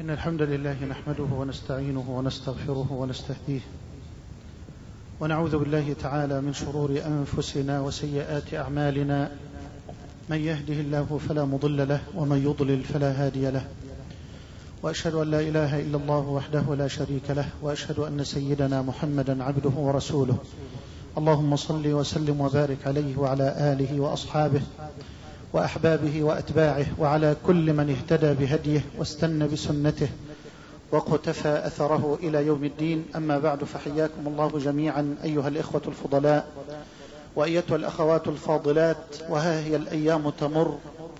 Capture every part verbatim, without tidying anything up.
إن الحمد لله نحمده ونستعينه ونستغفره ونستهديه ونعوذ بالله تعالى من شرور أنفسنا وسيئات أعمالنا. من يهده الله فلا مضل له ومن يضلل فلا هادي له، وأشهد أن لا إله إلا الله وحده لا شريك له، وأشهد أن سيدنا محمدا عبده ورسوله. اللهم صل وسلم وبارك عليه وعلى آله وأصحابه وأحبابه وأتباعه وعلى كل من اهتدى بهديه واستنى بسنته واقتفى أثره إلى يوم الدين. أما بعد، فحياكم الله جميعا أيها الإخوة الفضلاء وأيتها الأخوات الفاضلات. وها هي الأيام تمر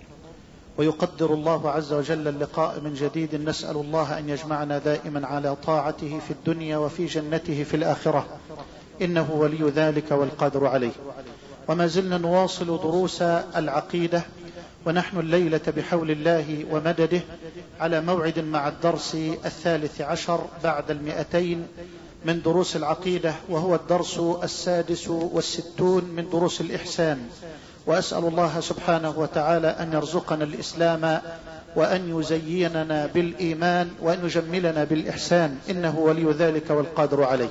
ويقدر الله عز وجل اللقاء من جديد. نسأل الله أن يجمعنا دائما على طاعته في الدنيا وفي جنته في الآخرة، إنه ولي ذلك والقادر عليه. وما زلنا نواصل دروس العقيدة، ونحن الليلة بحول الله ومدده على موعد مع الدرس الثالث عشر بعد المئتين من دروس العقيدة، وهو الدرس السادس والستون من دروس الإحسان. وأسأل الله سبحانه وتعالى أن يرزقنا الإسلام وأن يزيننا بالإيمان وأن يجملنا بالإحسان، إنه ولي ذلك والقادر عليه.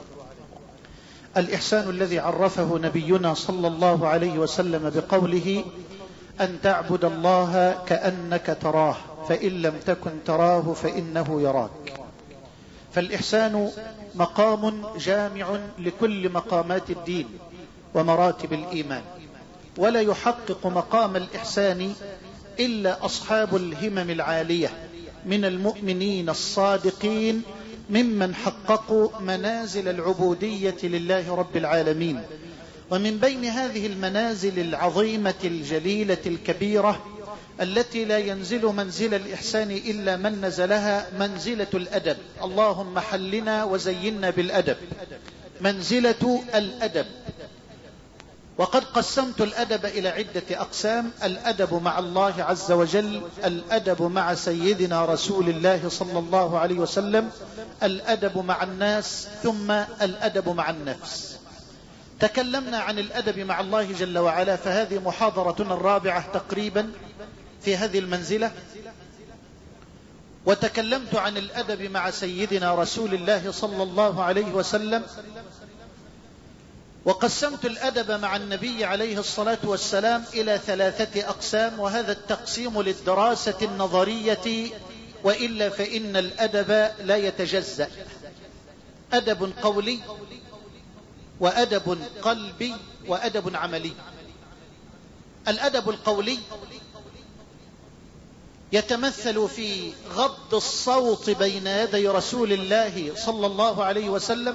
الإحسان الذي عرفه نبينا صلى الله عليه وسلم بقوله: أن تعبد الله كأنك تراه فإن لم تكن تراه فإنه يراك. فالإحسان مقام جامع لكل مقامات الدين ومراتب الإيمان، ولا يحقق مقام الإحسان إلا أصحاب الهمم العالية من المؤمنين الصادقين، ممن حققوا منازل العبودية لله رب العالمين. ومن بين هذه المنازل العظيمة الجليلة الكبيرة التي لا ينزل منزل الإحسان إلا من نزلها، منزلة الأدب. اللهم حلنا وزينا بالأدب، منزلة الأدب. وقد قسمت الأدب إلى عدة أقسام: الأدب مع الله عز وجل، الأدب مع سيدنا رسول الله صلى الله عليه وسلم، الأدب مع الناس، ثم الأدب مع النفس. تكلمنا عن الأدب مع الله جل وعلا، فهذه محاضرتنا الرابعة تقريبا في هذه المنزلة. وتكلمت عن الأدب مع سيدنا رسول الله صلى الله عليه وسلم، وقسمت الأدب مع النبي عليه الصلاة والسلام إلى ثلاثة أقسام، وهذا التقسيم للدراسة النظرية، وإلا فإن الأدب لا يتجزأ: أدب قولي وأدب قلبي وأدب عملي. الأدب القولي يتمثل في غض الصوت بين يدي رسول الله صلى الله عليه وسلم،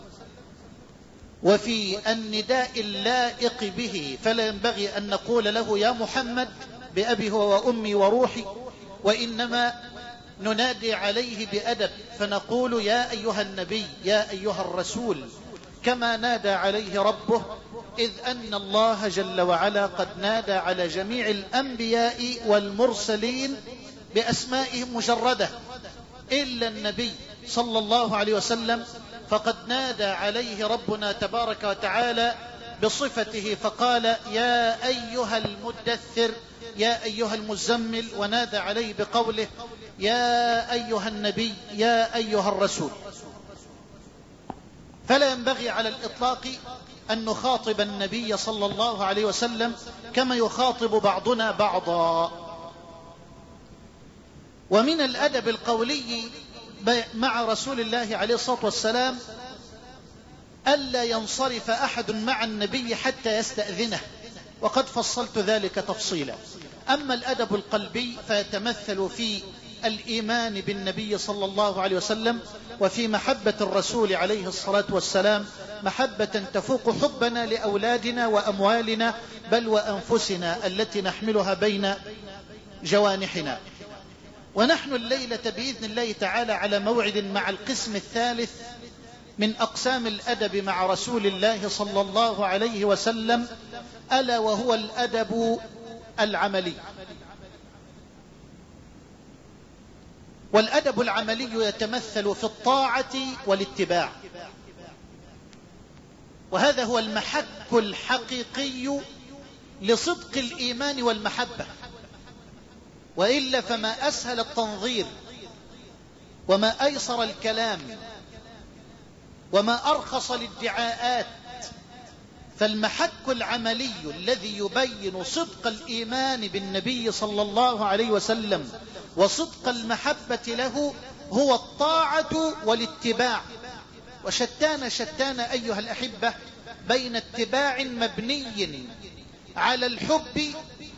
وفي النداء اللائق به، فلا ينبغي أن نقول له يا محمد بأبي هو وأمي وروحي، وإنما ننادي عليه بأدب فنقول يا أيها النبي، يا أيها الرسول، كما نادى عليه ربه، إذ أن الله جل وعلا قد نادى على جميع الأنبياء والمرسلين بأسمائهم مجردة، إلا النبي صلى الله عليه وسلم فقد نادى عليه ربنا تبارك وتعالى بصفته، فقال يا أيها المدثر، يا أيها المزمل، ونادى عليه بقوله يا أيها النبي، يا أيها الرسول. فلا ينبغي على الإطلاق أن نخاطب النبي صلى الله عليه وسلم كما يخاطب بعضنا بعضا. ومن الأدب القولي مع رسول الله عليه الصلاة والسلام ألا ينصرف أحد مع النبي حتى يستأذنه، وقد فصلت ذلك تفصيلا. أما الأدب القلبي فيتمثل في الإيمان بالنبي صلى الله عليه وسلم، وفي محبة الرسول عليه الصلاة والسلام محبة تفوق حبنا لأولادنا وأموالنا، بل وأنفسنا التي نحملها بين جوانحنا. ونحن الليلة بإذن الله تعالى على موعد مع القسم الثالث من أقسام الأدب مع رسول الله صلى الله عليه وسلم، ألا وهو الأدب العملي. والأدب العملي يتمثل في الطاعة والاتباع، وهذا هو المحك الحقيقي لصدق الإيمان والمحبة. وإلا فما أسهل التنظير وما أيسر الكلام وما أرخص الادعاءات. فالمحك العملي الذي يبين صدق الإيمان بالنبي صلى الله عليه وسلم وصدق المحبة له هو الطاعة والاتباع. وشتان شتان أيها الأحبة بين اتباع مبني على الحب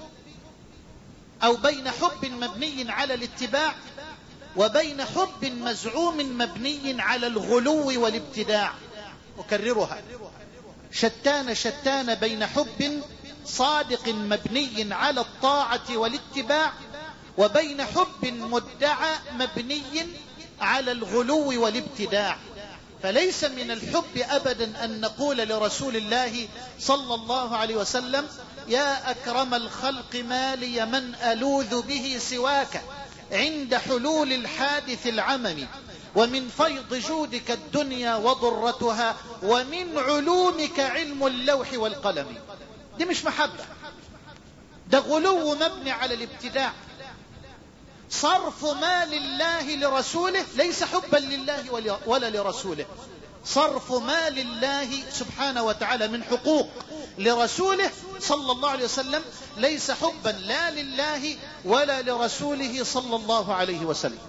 أو بين حب مبني على الاتباع وبين حب مزعوم مبني على الغلو والابتداع. أكررها: شتان شتان بين حب صادق مبني على الطاعة والاتباع وبين حب مدعى مبني على الغلو والابتداع. فليس من الحب أبدا أن نقول لرسول الله صلى الله عليه وسلم: يا أكرم الخلق ما لي من ألوذ به سواك عند حلول الحادث العمم، ومن فيض جودك الدنيا وضرتها، ومن علومك علم اللوح والقلم. دي مش محبة، ده غلو مبني على الابتداع. صرف ما لله لرسوله ليس حبا لله ولا لرسوله. صرف ما لله سبحانه وتعالى من حقوق لرسوله صلى الله عليه وسلم ليس حبا لا لله ولا لرسوله صلى الله عليه وسلم.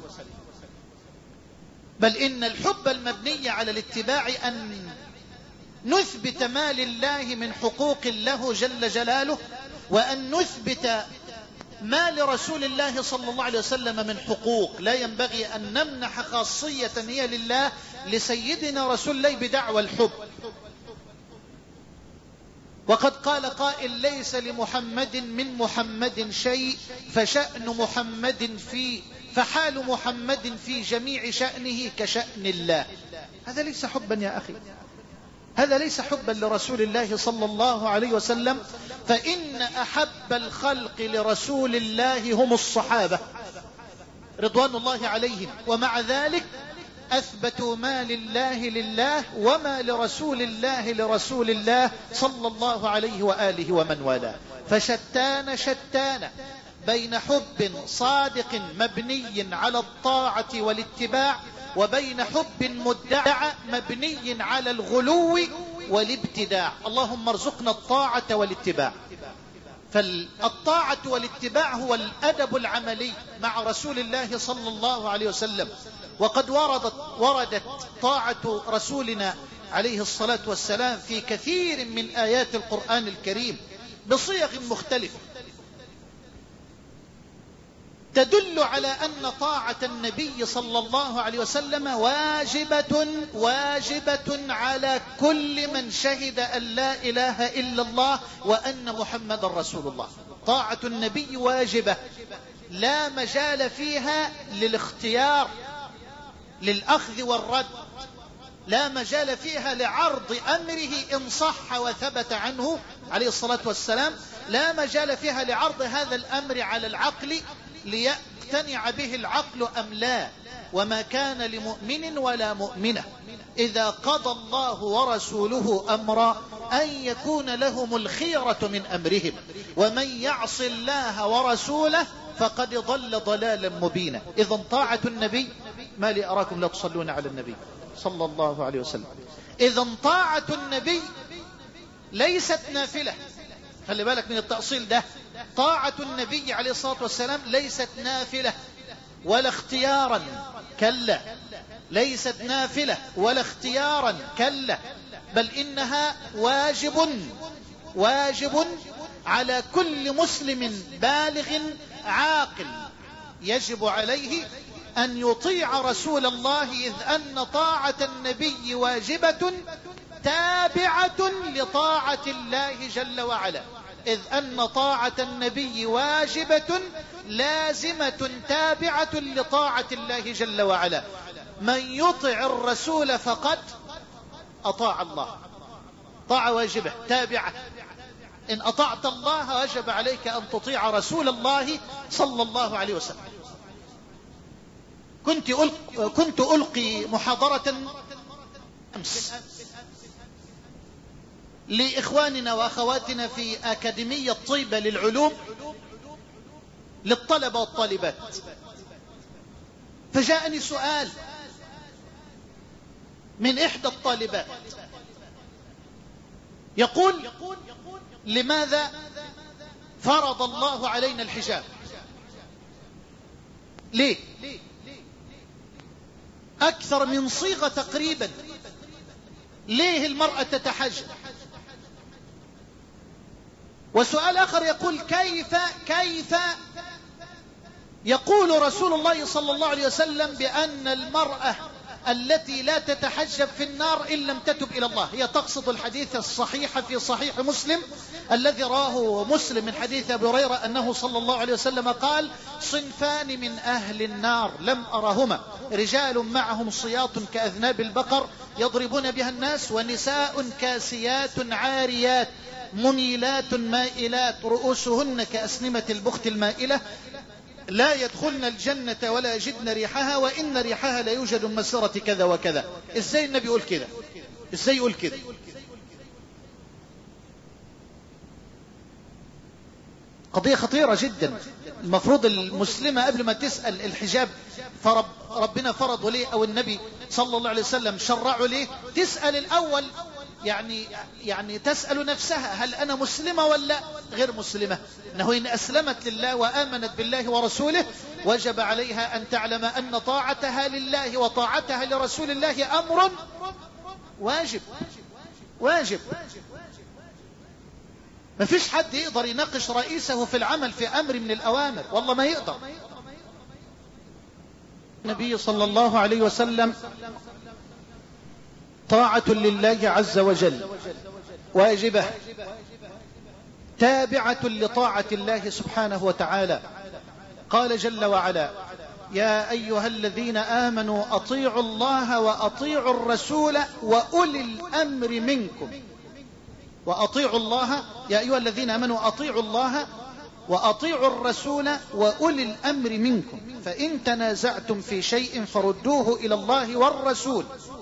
بل إن الحب المبني على الاتباع أن نثبت ما لله من حقوق له جل جلاله، وأن نثبت ما لرسول الله صلى الله عليه وسلم من حقوق. لا ينبغي أن نمنح خاصية هي لله لسيدنا رسول الله بدعوى الحب. وقد قال قائل: ليس لمحمد من محمد شيء فشأن محمد في فحال محمد في جميع شأنه كشأن الله. هذا ليس حبا يا أخي، هذا ليس حبا لرسول الله صلى الله عليه وسلم. فإن أحب الخلق لرسول الله هم الصحابة رضوان الله عليهم، ومع ذلك أثبتوا ما لله لله وما لرسول الله لرسول الله صلى الله عليه وآله ومن والاه. فشتان شتان بين حب صادق مبني على الطاعة والاتباع وبين حب مدعى مبني على الغلو والابتداع. اللهم ارزقنا الطاعة والاتباع. فالطاعة والاتباع هو الأدب العملي مع رسول الله صلى الله عليه وسلم. وقد وردت, وردت طاعة رسولنا عليه الصلاة والسلام في كثير من آيات القرآن الكريم بصيغ مختلفة تدل على أن طاعة النبي صلى الله عليه وسلم واجبة واجبة على كل من شهد أن لا إله إلا الله وأن محمد رسول الله. طاعة النبي واجبة لا مجال فيها للاختيار للأخذ والرد، لا مجال فيها لعرض أمره إن صح وثبت عنه عليه الصلاة والسلام، لا مجال فيها لعرض هذا الأمر على العقل ليقتنع به العقل أم لا. وما كان لمؤمن ولا مؤمنة إذا قضى الله ورسوله أمرا أن يكون لهم الخيرة من أمرهم ومن يعص الله ورسوله فقد ضل ضلالا مبينا. إذن طاعة النبي، ما لي أراكم لا تصلون على النبي صلى الله عليه وسلم، إذن طاعة النبي ليست نافلة. خلي بالك من التأصيل ده. طاعة النبي عليه الصلاة والسلام ليست نافلة ولا اختيارا، كلا، ليست نافلة ولا اختيارا، كلا، بل إنها واجب واجب على كل مسلم بالغ عاقل. يجب عليه أن يطيع رسول الله، إذ أن طاعة النبي واجبة تابعة لطاعة الله جل وعلا، إذ أن طاعة النبي واجبة لازمة تابعة لطاعة الله جل وعلا. من يطع الرسول فقد أطاع الله. طاعة واجبة تابعة. إن أطعت الله وجب عليك أن تطيع رسول الله صلى الله عليه وسلم. كنت ألقي, كنت ألقي محاضرة أمس لإخواننا وأخواتنا في أكاديمية طيبة للعلوم للطلبة والطالبات، فجاءني سؤال من إحدى الطالبات يقول: لماذا فرض الله علينا الحجاب؟ ليه؟ أكثر من صيغة تقريبا. ليه المرأة تتحجب؟ وسؤال آخر يقول: كيف كيف يقول رسول الله صلى الله عليه وسلم بأن المرأة التي لا تتحجب في النار إن لم تتب إلى الله؟ هي تقصد الحديث الصحيح في صحيح مسلم الذي راه مسلم من حديث أبي هريرة أنه صلى الله عليه وسلم قال: صنفان من أهل النار لم أرهما، رجال معهم صياط كأذناب البقر يضربون بها الناس، ونساء كاسيات عاريات مميلات مائلات رؤوسهن كأسنمة البخت المائلة، لا يدخلن الجنة ولا يجدن ريحها، وإن ريحها لا يوجد من مسيرة كذا وكذا. ازاي النبي يقول كده؟ ازاي يقول كده؟ قضية خطيرة جدا. المفروض المسلمة قبل ما تسأل الحجاب فرب ربنا فرضه ليه أو النبي صلى الله عليه وسلم شرعه ليه، تسأل الأول، يعني يعني تسأل نفسها: هل أنا مسلمة ولا غير مسلمة؟ أنه إن أسلمت لله وآمنت بالله ورسوله وجب عليها أن تعلم أن طاعتها لله وطاعتها لرسول الله أمر واجب واجب. ما فيش حد يقدر يناقش رئيسه في العمل في أمر من الأوامر، والله ما يقدر. النبي صلى الله عليه وسلم طاعة لله عز وجل واجبة تابعة لطاعة الله سبحانه وتعالى. قال جل وعلا: يا أيها الذين آمنوا أطيعوا الله وأطيعوا الرسول وأولي الأمر منكم. وأطيعوا الله، يا أيها الذين آمنوا أطيعوا الله وأطيعوا الرسول وأولي الأمر منكم، فإن تنازعتم في شيء فردوه إلى الله والرسول.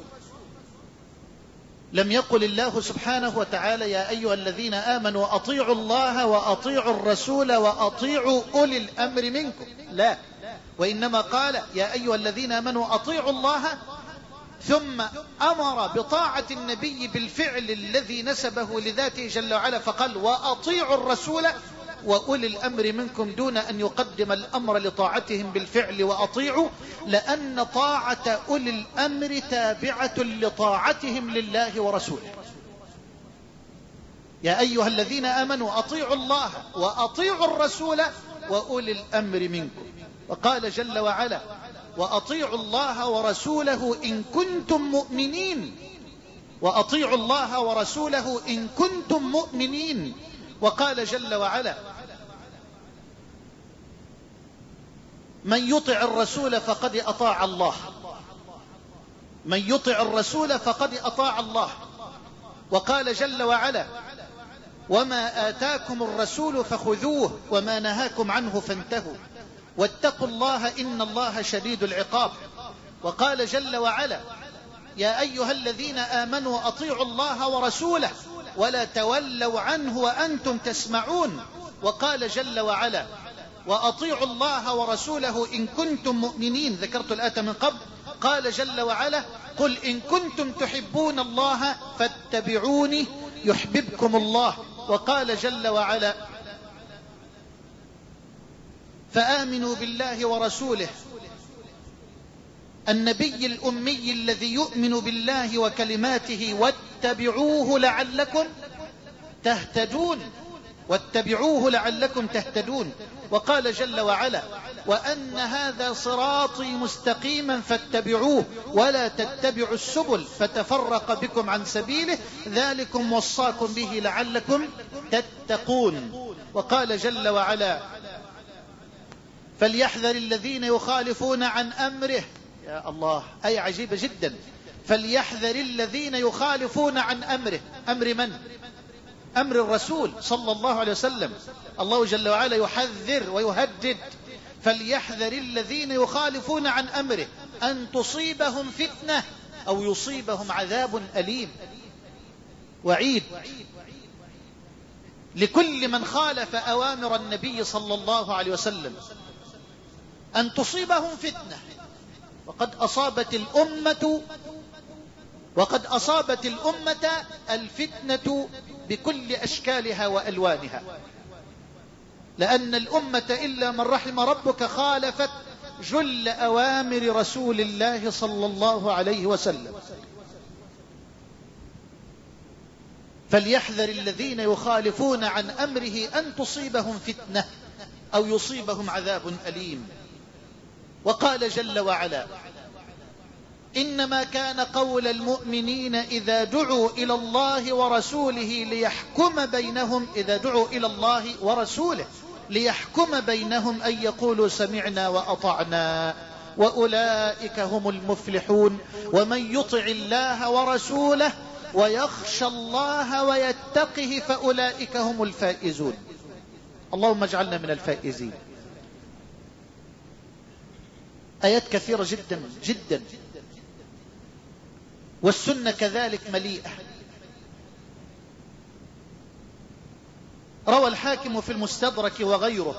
لم يقل الله سبحانه وتعالى: يا أيها الذين آمنوا أطيعوا الله وأطيعوا الرسول وأطيعوا أولي الأمر منكم، لا، وإنما قال: يا أيها الذين آمنوا أطيعوا الله، ثم أمر بطاعة النبي بالفعل الذي نسبه لذاته جل وعلا، فقال: وأطيعوا الرسول وأولي الأمر منكم، دون أن يقدم الأمر لطاعتهم بالفعل وأطيعوا، لأن طاعة أولي الأمر تابعة لطاعتهم لله ورسوله. يا أيها الذين آمنوا أطيعوا الله وأطيعوا الرسول وأولي الأمر منكم. وقال جل وعلا: وأطيعوا الله ورسوله إن كنتم مؤمنين. وأطيعوا الله ورسوله إن كنتم مؤمنين. وقال جل وعلا: من يطع الرسول فقد أطاع الله. من يطع الرسول فقد أطاع الله. وقال جل وعلا: وما آتاكم الرسول فخذوه وما نهاكم عنه فانتهوا واتقوا الله إن الله شديد العقاب. وقال جل وعلا: يا أيها الذين آمنوا أطيعوا الله ورسوله ولا تولوا عنه وأنتم تسمعون. وقال جل وعلا: وأطيعوا الله ورسوله إن كنتم مؤمنين. ذكرت الآية من قبل. قال جل وعلا: قل إن كنتم تحبون الله فاتبعوني يحببكم الله. وقال جل وعلا: فآمنوا بالله ورسوله النبي الأمي الذي يؤمن بالله وكلماته واتبعوه لعلكم تهتدون. واتبعوه لعلكم تهتدون. وقال جل وعلا: وأن هذا صراطي مستقيما فاتبعوه ولا تتبعوا السبل فتفرق بكم عن سبيله ذلكم وصاكم به لعلكم تتقون. وقال جل وعلا: فليحذر الذين يخالفون عن أمره. يا الله، أي عجيبة جدا. فليحذر الذين يخالفون عن أمره. أمر من؟ أمر الرسول صلى الله عليه وسلم. الله جل وعلا يحذر ويهدد: فليحذر الذين يخالفون عن أمره أن تصيبهم فتنة أو يصيبهم عذاب أليم. وعيد لكل من خالف أوامر النبي صلى الله عليه وسلم أن تصيبهم فتنة وقد أصابت الأمة وقد أصابت الأمة الفتنة بكل أشكالها وألوانها، لأن الأمة إلا من رحم ربك خالفت جل أوامر رسول الله صلى الله عليه وسلم. فليحذر الذين يخالفون عن أمره أن تصيبهم فتنة أو يصيبهم عذاب أليم. وقال جل وعلا: إنما كان قول المؤمنين إذا دعوا إلى الله ورسوله ليحكم بينهم إذا دعوا إلى الله ورسوله ليحكم بينهم أن يقولوا سمعنا وأطعنا وأولئك هم المفلحون. ومن يطع الله ورسوله ويخشى الله ويتقه فأولئك هم الفائزون. اللهم اجعلنا من الفائزين. آيات كثيرة جدا جدا، والسنة كذلك مليئة. روى الحاكم في المستدرك وغيره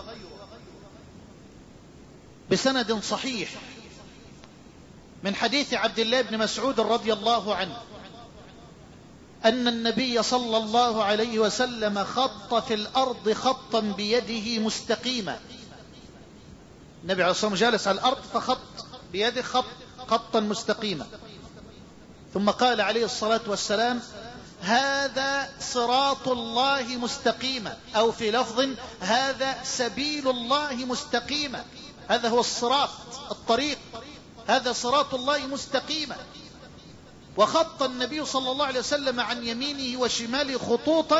بسند صحيح من حديث عبد الله بن مسعود رضي الله عنه أن النبي صلى الله عليه وسلم خط في الأرض خطا بيده مستقيما. النبي عليه الصلاة والسلام جالس على الأرض فخط بيده خط خطا مستقيما، ثم قال عليه الصلاة والسلام: هذا صراط الله مستقيما، أو في لفظ: هذا سبيل الله مستقيما. هذا هو الصراط، الطريق، هذا صراط الله مستقيما. وخط النبي صلى الله عليه وسلم عن يمينه وشماله خطوطا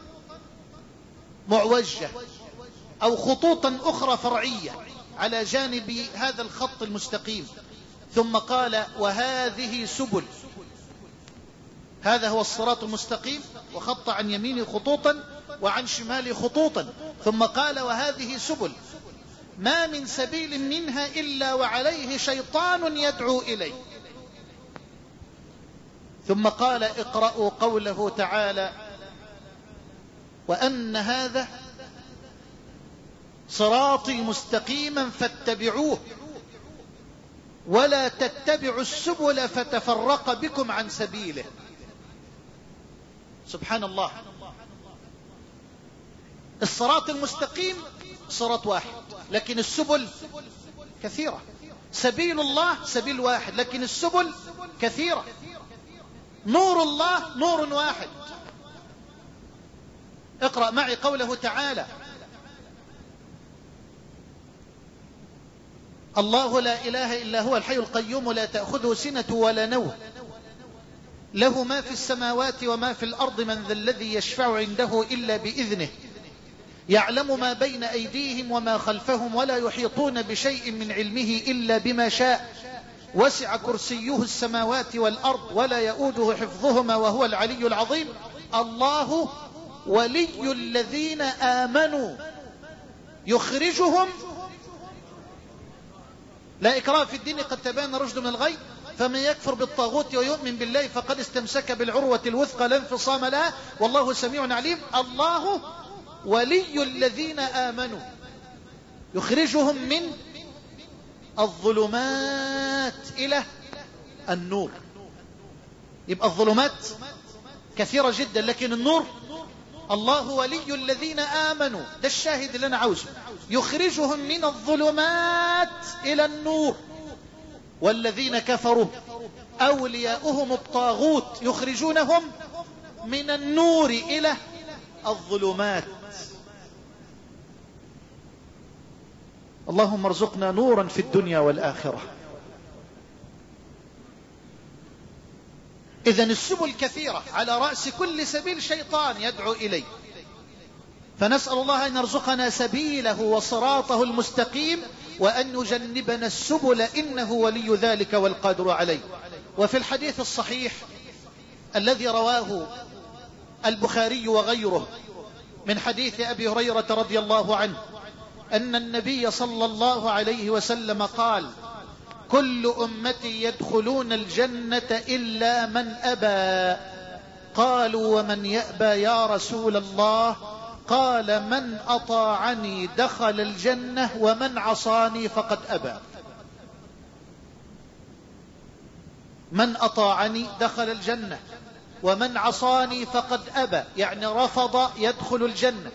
معوجة أو خطوطا أخرى فرعية على جانب هذا الخط المستقيم، ثم قال: وهذه سبل. هذا هو الصراط المستقيم، وخط عن يمينه خطوطا وعن شماله خطوطا، ثم قال: وهذه سبل ما من سبيل منها إلا وعليه شيطان يدعو إليه. ثم قال: اقرأوا قوله تعالى: وأن هذا صراطي مستقيما فاتبعوه ولا تتبعوا السبل فتفرق بكم عن سبيله. سبحان الله. الصراط المستقيم صراط واحد، لكن السبل كثيرة. سبيل الله سبيل واحد، لكن السبل كثيرة. نور الله نور واحد. اقرأ معي قوله تعالى: الله لا إله إلا هو الحي القيوم لا تأخذه سنة ولا نوم له ما في السماوات وما في الأرض من ذا الذي يشفع عنده إلا بإذنه يعلم ما بين أيديهم وما خلفهم ولا يحيطون بشيء من علمه إلا بما شاء وسع كرسيه السماوات والأرض ولا يؤوده حفظهما وهو العلي العظيم. الله ولي الذين آمنوا يخرجهم، لا إكراه في الدين قد تبين رشد من الغي، فمن يكفر بالطاغوت ويؤمن بالله فقد استمسك بالعروة الوثقى لا انفصام لها والله سميع عليم. الله ولي الذين آمنوا يخرجهم من الظلمات إلى النور. يبقى الظلمات كثيرة جدا، لكن النور الله ولي الذين آمنوا، ده الشاهد اللي أنا عاوزه، يخرجهم من الظلمات إلى النور. والذين كفروا أولياؤهم الطاغوت يخرجونهم من النور إلى الظلمات. اللهم ارزقنا نورا في الدنيا والآخرة. إذن السبل كثيرة، على رأس كل سبيل شيطان يدعو إليه، فنسأل الله أن يرزقنا سبيله وصراطه المستقيم وأن يجنبنا السبل إنه ولي ذلك والقادر عليه. وفي الحديث الصحيح الذي رواه البخاري وغيره من حديث أبي هريرة رضي الله عنه أن النبي صلى الله عليه وسلم قال: كل أمتي يدخلون الجنة إلا من أبى. قالوا: ومن يأبى يا رسول الله؟ قال: من أطاعني دخل الجنة ومن عصاني فقد أبى. من أطاعني دخل الجنة ومن عصاني فقد أبى، يعني رفض يدخل الجنة.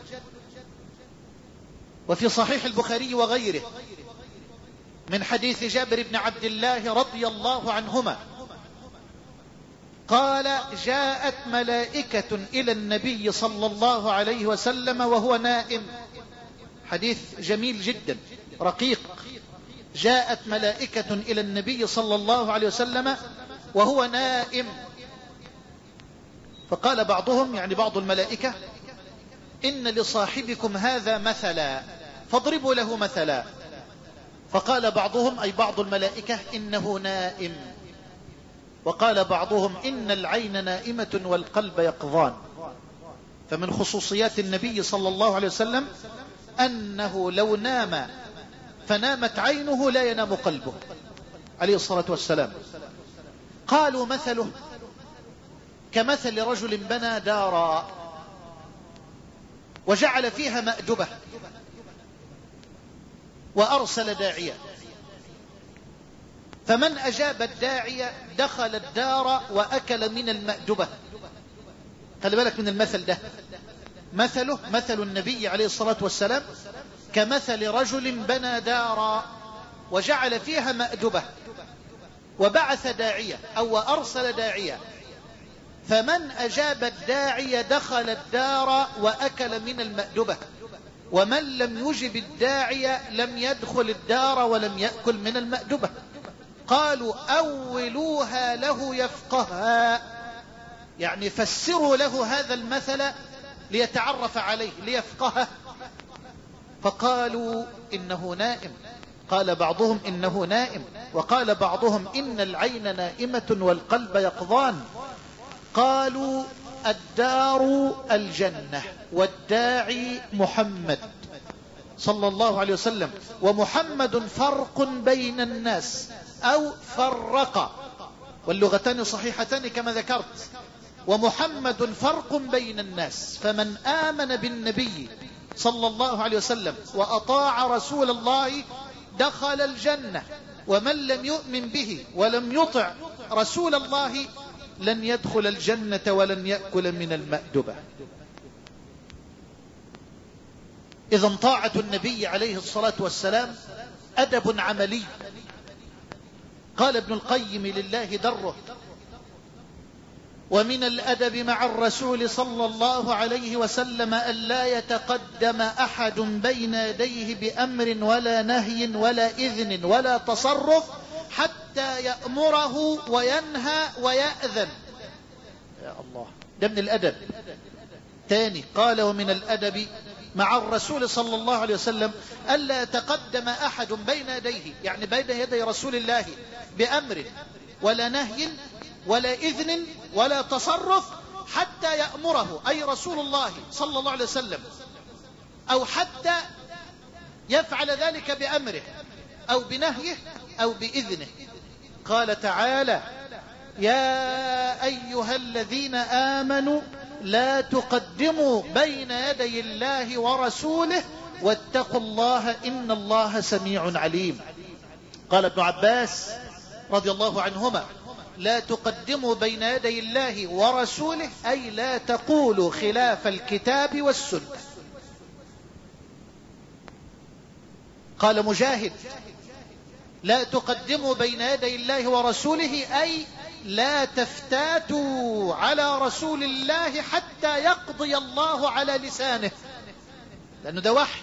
وفي صحيح البخاري وغيره من حديث جابر بن عبد الله رضي الله عنهما قال: جاءت ملائكة إلى النبي صلى الله عليه وسلم وهو نائم. حديث جميل جدا رقيق. جاءت ملائكة إلى النبي صلى الله عليه وسلم وهو نائم، فقال بعضهم، يعني بعض الملائكة: إن لصاحبكم هذا مثلا فاضربوا له مثلا. فقال بعضهم، أي بعض الملائكة: إنه نائم. وقال بعضهم: إن العين نائمة والقلب يقظان. فمن خصوصيات النبي صلى الله عليه وسلم أنه لو نام فنامت عينه لا ينام قلبه عليه الصلاة والسلام. قالوا: مثله كمثل رجل بنى دارا وجعل فيها مأدبة وأرسل داعية، فمن أجاب الداعية دخل الدار وأكل من المأدبة. خلي بالك من المثل ده. مثله مثل النبي عليه الصلاة والسلام كمثل رجل بنى دارا وجعل فيها مأدبة وبعث داعية أو أرسل داعية، فمن أجاب الداعية دخل الدار وأكل من المأدبة، ومن لم يجب الداعية لم يدخل الدار ولم يأكل من المأدبة. قالوا: أولوها له يفقهها، يعني فسروا له هذا المثل ليتعرف عليه ليفقهه. فقالوا: إنه نائم. قال بعضهم: إنه نائم. وقال بعضهم: إن العين نائمة والقلب يقظان. قالوا: الدار الجنة والداعي محمد صلى الله عليه وسلم، ومحمد فرق بين الناس أو فرق، واللغتان صحيحتان كما ذكرت. ومحمد فرق بين الناس، فمن آمن بالنبي صلى الله عليه وسلم وأطاع رسول الله دخل الجنة، ومن لم يؤمن به ولم يطع رسول الله لن يدخل الجنة ولن يأكل من المأدبة. إذن طاعة النبي عليه الصلاة والسلام أدب عملي. قال ابن القيم: لله دره. ومن الأدب مع الرسول صلى الله عليه وسلم أن لا يتقدم أحد بين يديه بأمر ولا نهي ولا إذن ولا تصرف حتى يأمره وينهى ويأذن. يا الله، ده من الأدب. تاني قال: ومن الأدب مع الرسول صلى الله عليه وسلم ألا يتقدم أحد بين يديه، يعني بين يدي رسول الله، بأمر ولا نهي ولا إذن ولا تصرف حتى يأمره، أي رسول الله صلى الله عليه وسلم، أو حتى يفعل ذلك بأمره أو بنهيه أو بإذنه. قال تعالى: يا أيها الذين آمنوا لا تقدموا بين يدي الله ورسوله واتقوا الله إن الله سميع عليم. قال ابن عباس رضي الله عنهما: لا تقدموا بين يدي الله ورسوله، أي لا تقولوا خلاف الكتاب والسنة. قال مجاهد: لا تقدموا بين يدي الله ورسوله، أي لا تفتاتوا على رسول الله حتى يقضي الله على لسانه، لأنه ده وحي.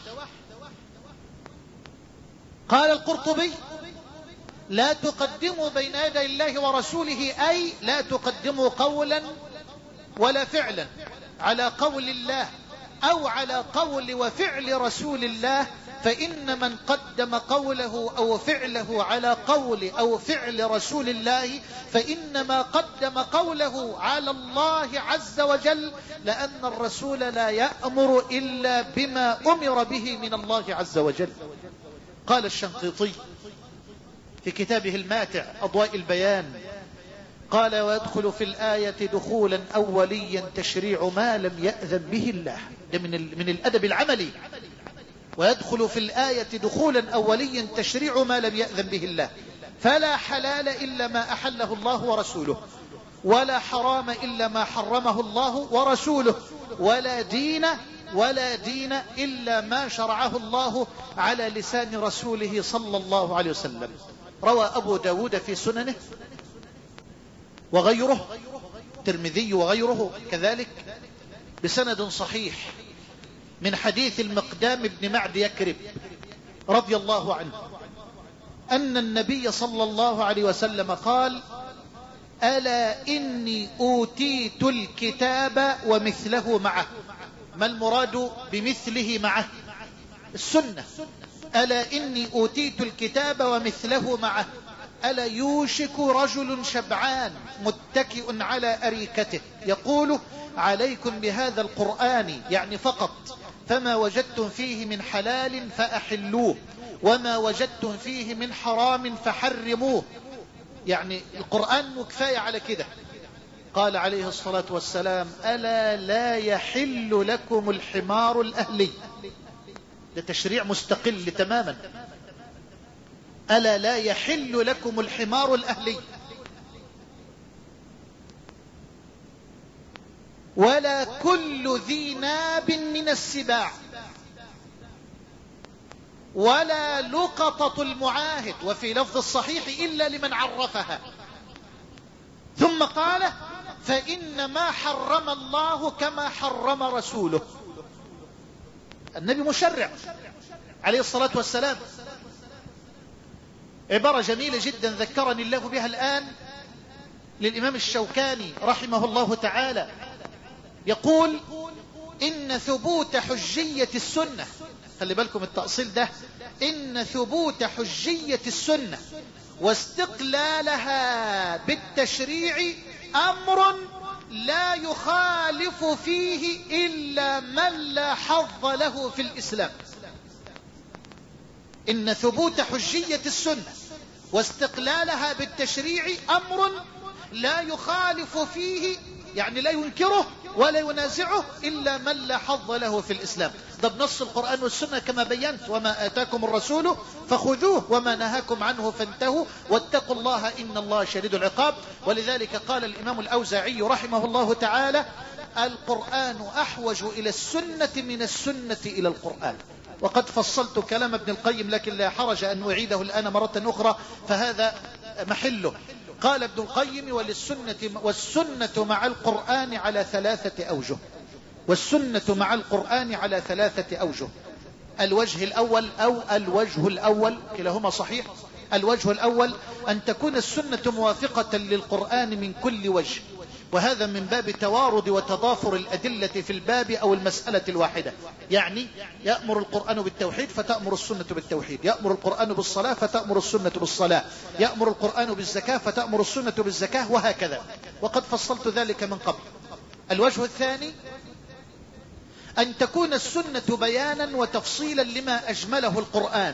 قال القرطبي: لا تقدموا بين يدي الله ورسوله، أي لا تقدموا قولا ولا فعلا على قول الله أو على قول وفعل رسول الله، فإن من قدم قوله أو فعله على قول أو فعل رسول الله فإنما قدم قوله على الله عز وجل، لأن الرسول لا يأمر إلا بما أمر به من الله عز وجل. قال الشنقيطي في كتابه الماتع أضواء البيان: قال: ويدخل في الآية دخولا أوليا تشريع ما لم يأذن به الله. ده من, من الأدب العملي. ويدخل في الآية دخولا أوليا تشريع ما لم يأذن به الله، فلا حلال إلا ما أحله الله ورسوله، ولا حرام إلا ما حرمه الله ورسوله، ولا دين ولا دين إلا ما شرعه الله على لسان رسوله صلى الله عليه وسلم. روى أبو داود في سننه وغيره، الترمذي وغيره كذلك، بسند صحيح من حديث المقدام بن معد يكرب رضي الله عنه أن النبي صلى الله عليه وسلم قال: ألا إني أوتيت الكتاب ومثله معه. ما المراد بمثله معه؟ السنة. ألا إني أوتيت الكتاب ومثله معه. ألا يوشك رجل شبعان متكئ على أريكته يقول: عليكم بهذا القرآن، يعني فقط، فما وجدتم فيه من حلال فأحلوه، وما وجدتم فيه من حرام فحرموه. يعني القرآن مكفاية على كده. قال عليه الصلاة والسلام: ألا لا يحل لكم الحمار الأهلي. ده تشريع مستقل تماما. ألا لا يحل لكم الحمار الأهلي ولا كل ذي ناب من السباع ولا لقطة المعاهد، وفي لفظ الصحيح إلا لمن عرفها. ثم قال: فإنما حرم الله كما حرم رسوله. النبي مشرع عليه الصلاة والسلام. عبارة جميلة جدا ذكرني الله بها الآن للإمام الشوكاني رحمه الله تعالى، يقول: إن ثبوت حجية السنة، خلي بالكم التأصيل ده، إن ثبوت حجية السنة واستقلالها بالتشريع أمر لا يخالف فيه إلا من لا حظ له في الإسلام. إن ثبوت حجية السنة واستقلالها بالتشريع أمر لا يخالف فيه، يعني لا ينكره ولا ينازعه إلا من لا حظ له في الإسلام. ده بنص القرآن والسنة كما بينت: وما آتاكم الرسول فخذوه وما نهاكم عنه فانتهوا واتقوا الله إن الله شديد العقاب. ولذلك قال الإمام الأوزاعي رحمه الله تعالى: القرآن أحوج إلى السنة من السنة إلى القرآن. وقد فصلت كلام ابن القيم، لكن لا حرج أن أعيده الآن مرة أخرى فهذا محله. قال ابن القيم: وللسنة والسنة مع القرآن على ثلاثة أوجه. والسنة مع القرآن على ثلاثة أوجه. الوجه الأول أو الوجه الأول كلاهما صحيح. الوجه الأول أن تكون السنة موافقة للقرآن من كل وجه، وهذا من باب توارد وتضافر الأدلة في الباب أو المسألة الواحدة. يعني يأمر القرآن بالتوحيد فتأمر السنة بالتوحيد، يأمر القرآن بالصلاة فتأمر السنة بالصلاة، يأمر القرآن بالزكاة فتأمر السنة بالزكاة، وهكذا. وقد فصلت ذلك من قبل. الوجه الثاني أن تكون السنة بيانا وتفصيلا لما أجمله القرآن.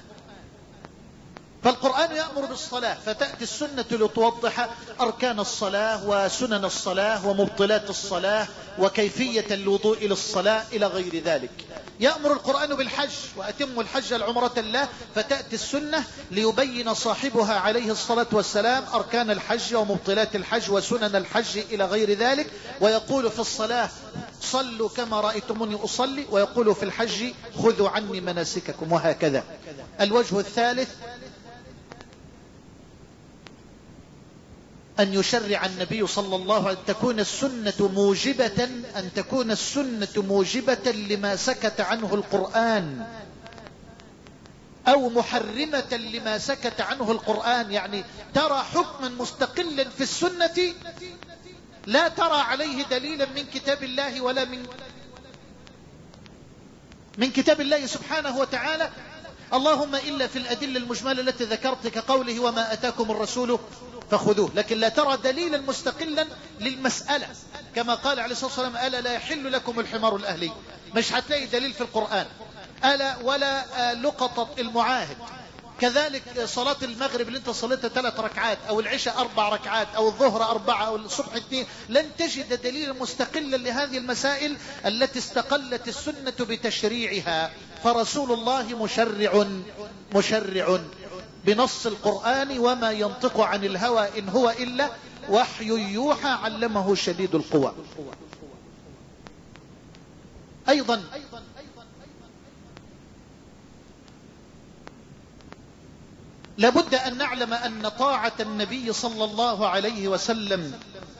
فالقرآن يأمر بالصلاة فتأتي السنة لتوضح أركان الصلاة وسنن الصلاة ومبطلات الصلاة وكيفية الوضوء للصلاة إلى غير ذلك. يأمر القرآن بالحج: وأتم الحج العمرة لله، فتأتي السنة ليبين صاحبها عليه الصلاة والسلام أركان الحج ومبطلات الحج وسنن الحج إلى غير ذلك. ويقول في الصلاة: صلوا كما رأيتموني أصلي، ويقول في الحج: خذوا عني مناسككم، وهكذا. الوجه الثالث أن يشرع النبي صلى الله عليه وسلم، تكون السنة موجبة أن تكون السنة موجبة لما سكت عنه القرآن، أو محرمة لما سكت عنه القرآن. يعني ترى حكما مستقلا في السنة لا ترى عليه دليلا من كتاب الله ولا من من كتاب الله سبحانه وتعالى، اللهم إلا في الأدلة المجملة التي ذكرت كقوله: وما أتاكم الرسول فخذوه. لكن لا ترى دليلا مستقلا للمسألة، كما قال عليه الصلاة والسلام: ألا لا يحل لكم الحمار الأهلي. مش هتلاقي دليل في القرآن. ألا ولا لقطة المعاهد. كذلك صلاة المغرب اللي انت صليتها ثلاث ركعات، او العشاء اربع ركعات، او الظهر اربعة، او الصبح اثنين، لن تجد دليلا مستقلا لهذه المسائل التي استقلت السنة بتشريعها. فرسول الله مشرع مشرع بنص القرآن: وما ينطق عن الهوى إن هو إلا وحي يوحى علمه شديد القوى. أيضا لابد أن نعلم أن طاعة النبي صلى الله عليه وسلم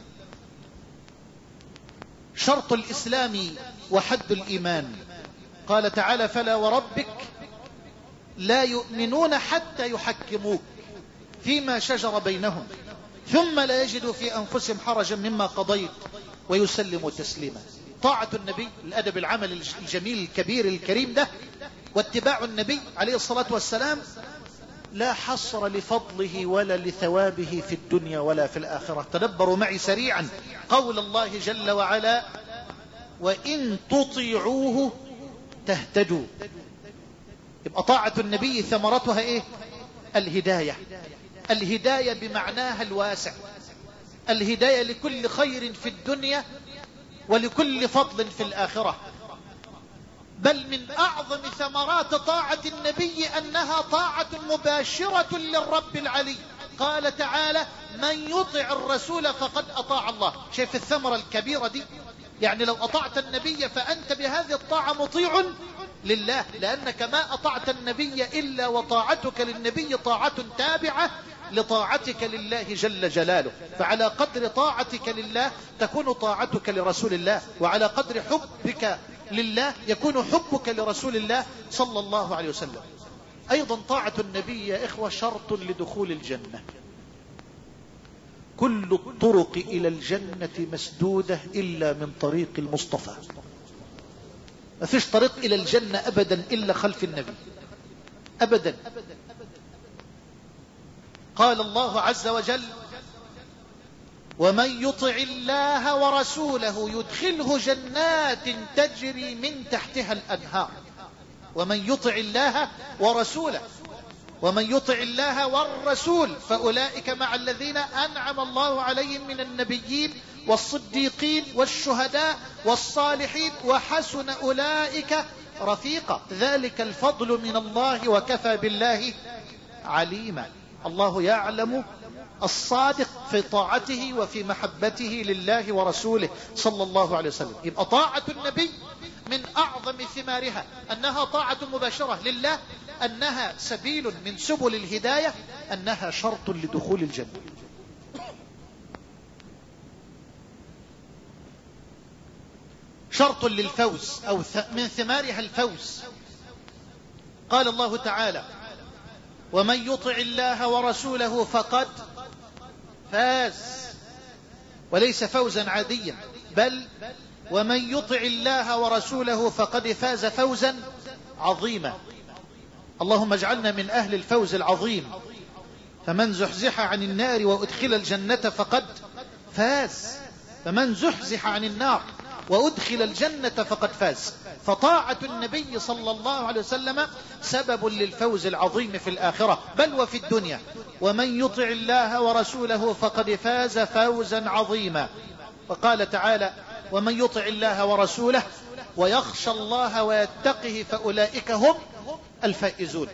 شرط الإسلام وحد الإيمان. قال تعالى: فلا وربك لا يؤمنون حتى يحكموك فيما شجر بينهم ثم لا يجدوا في أنفسهم حرجا مما قضيت ويسلموا تسليما. طاعة النبي، الأدب العمل الجميل الكبير الكريم ده، واتباع النبي عليه الصلاة والسلام لا حصر لفضله ولا لثوابه في الدنيا ولا في الآخرة. تدبروا معي سريعا قول الله جل وعلا: وإن تطيعوه تهتدوا. يبقى طاعة النبي ثمرتها ايه؟ الهداية. الهداية بمعناها الواسع، الهداية لكل خير في الدنيا ولكل فضل في الآخرة. بل من أعظم ثمرات طاعة النبي أنها طاعة مباشرة للرب العلي. قال تعالى: من يطع الرسول فقد أطاع الله. شايف الثمرة الكبيرة دي؟ يعني لو أطعت النبي فأنت بهذه الطاعة مطيع لله، لأنك ما أطعت النبي إلا وطاعتك للنبي طاعة تابعة لطاعتك لله جل جلاله. فعلى قدر طاعتك لله تكون طاعتك لرسول الله، وعلى قدر حبك لله يكون حبك لرسول الله صلى الله عليه وسلم. أيضا طاعة النبي يا إخوة شرط لدخول الجنة. كل الطرق إلى الجنة مسدودة إلا من طريق المصطفى. ما فيش طريق إلى الجنة أبدا إلا خلف النبي، أبدا. قال الله عز وجل: ومن يطع الله ورسوله يدخله جنات تجري من تحتها الأنهار. ومن يطع الله ورسوله، ومن يطع الله والرسول فأولئك مع الذين أنعم الله عليهم من النبيين والصديقين والشهداء والصالحين وحسن أولئك رفيقا. ذلك الفضل من الله وكفى بالله عليما. الله يعلم الصادق في طاعته وفي محبته لله ورسوله صلى الله عليه وسلم. يبقى طاعة النبي من أعظم ثمارها أنها طاعة مباشرة لله، أنها سبيل من سبل الهداية، أنها شرط لدخول الجنة. شرط للفوز، أو من ثمارها الفوز. قال الله تعالى: ومن يطع الله ورسوله فقد فاز. وليس فوزا عاديا، بل ومن يطع الله ورسوله فقد فاز فوزا عظيما. اللهم اجعلنا من أهل الفوز العظيم. فمن زحزح عن النار وأدخل الجنة فقد فاز. فمن زحزح عن النار وأدخل الجنة فقد فاز. فطاعة النبي صلى الله عليه وسلم سبب للفوز العظيم في الآخرة بل وفي الدنيا. ومن يطع الله ورسوله فقد فاز فوزا عظيما. وقال تعالى: ومن يطع الله ورسوله ويخشى الله ويتقه فأولئك هم الفائزون.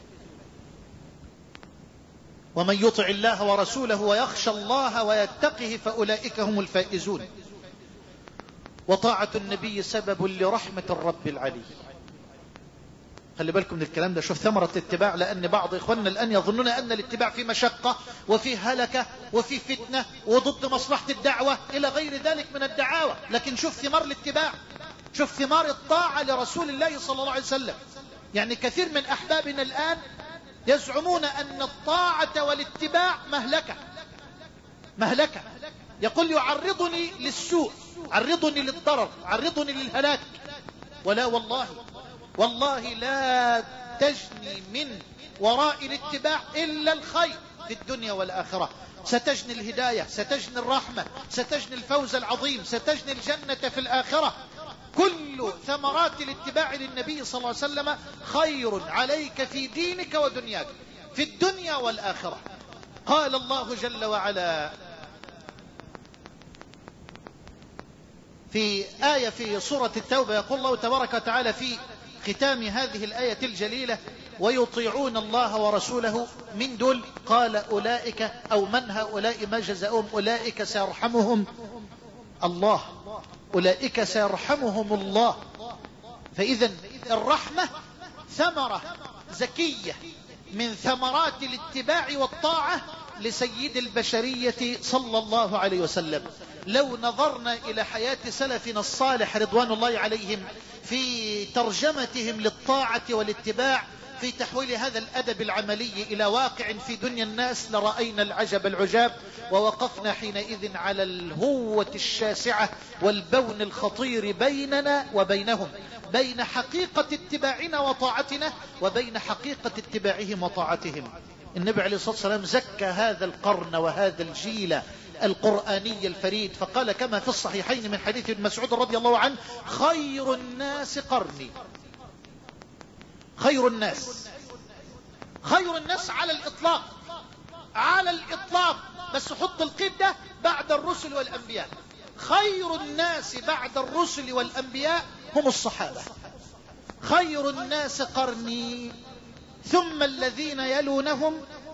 ومن يطع الله ورسوله ويخشى الله ويتقه فأولئك هم الفائزون. وطاعة النبي سبب لرحمة الرب العلي. خلي بالكم من الكلام ده. شوف ثمرة الاتباع، لأن بعض إخواننا الآن يظنون أن الاتباع في مشقة وفي هلكة وفي فتنة وضد مصلحة الدعوة إلى غير ذلك من الدعاوى. لكن شوف ثمار الاتباع، شوف ثمار الطاعة لرسول الله صلى الله عليه وسلم. يعني كثير من أحبابنا الآن يزعمون أن الطاعة والاتباع مهلكة مهلكة يقول: يعرضني للسوء، عرضني للضرر، عرضني للهلاك. ولا والله والله لا تجني من وراء الاتباع إلا الخير في الدنيا والآخرة. ستجني الهداية، ستجني الرحمة، ستجني الفوز العظيم، ستجني الجنة في الآخرة. كل ثمرات الاتباع للنبي صلى الله عليه وسلم خير عليك في دينك ودنياك، في الدنيا والآخرة. قال الله جل وعلا في آية في سورة التوبة، يقول الله تبارك وتعالى في ختام هذه الآية الجليلة: ويطيعون الله ورسوله من دول؟ قال أولئك أو من هؤلاء ما جزاؤهم؟ أولئك سيرحمهم الله، أولئك سيرحمهم الله. فإذا الرحمة ثمرة زكية من ثمرات الاتباع والطاعة لسيد البشرية صلى الله عليه وسلم. لو نظرنا إلى حياة سلفنا الصالح رضوان الله عليهم في ترجمتهم للطاعة والاتباع في تحويل هذا الأدب العملي إلى واقع في دنيا الناس، لرأينا العجب العجاب، ووقفنا حينئذ على الهوة الشاسعة والبون الخطير بيننا وبينهم، بين حقيقة اتباعنا وطاعتنا وبين حقيقة اتباعهم وطاعتهم. النبي عليه الصلاة والسلام زكى هذا القرن وهذا الجيل القرآني الفريد، فقال كما في الصحيحين من حديث ابن مسعود رضي الله عنه: خير الناس قرني. خير الناس، خير الناس على الإطلاق، على الإطلاق، بس حط القيد ده بعد الرسل والأنبياء. خير الناس بعد الرسل والأنبياء هم الصحابة. خير الناس قرني ثم الذين يلونهم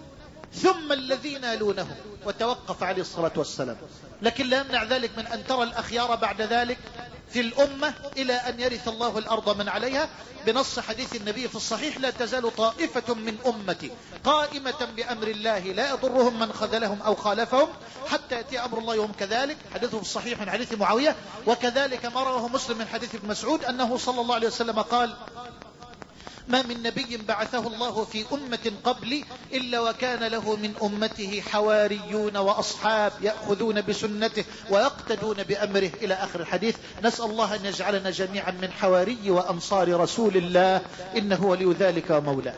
ثم الذين يلونهم، وتوقف عليه الصلاة والسلام. لكن لا يمنع ذلك من أن ترى الأخيار بعد ذلك في الأمة إلى أن يرث الله الأرض من عليها، بنص حديث النبي في الصحيح: لا تزال طائفة من أمتي قائمة بأمر الله لا يضرهم من خذلهم أو خالفهم حتى يأتي أمر الله وهم كذلك. حديثه في الصحيح من حديث معاوية. وكذلك ما رواه مسلم من حديث ابن مسعود أنه صلى الله عليه وسلم قال: ما من نبي بعثه الله في أمة قبلي إلا وكان له من أمته حواريون وأصحاب يأخذون بسنته ويقتدون بأمره، إلى آخر الحديث. نسأل الله أن يجعلنا جميعا من حواري وأنصار رسول الله، إنه ولي ذلك ومولاه.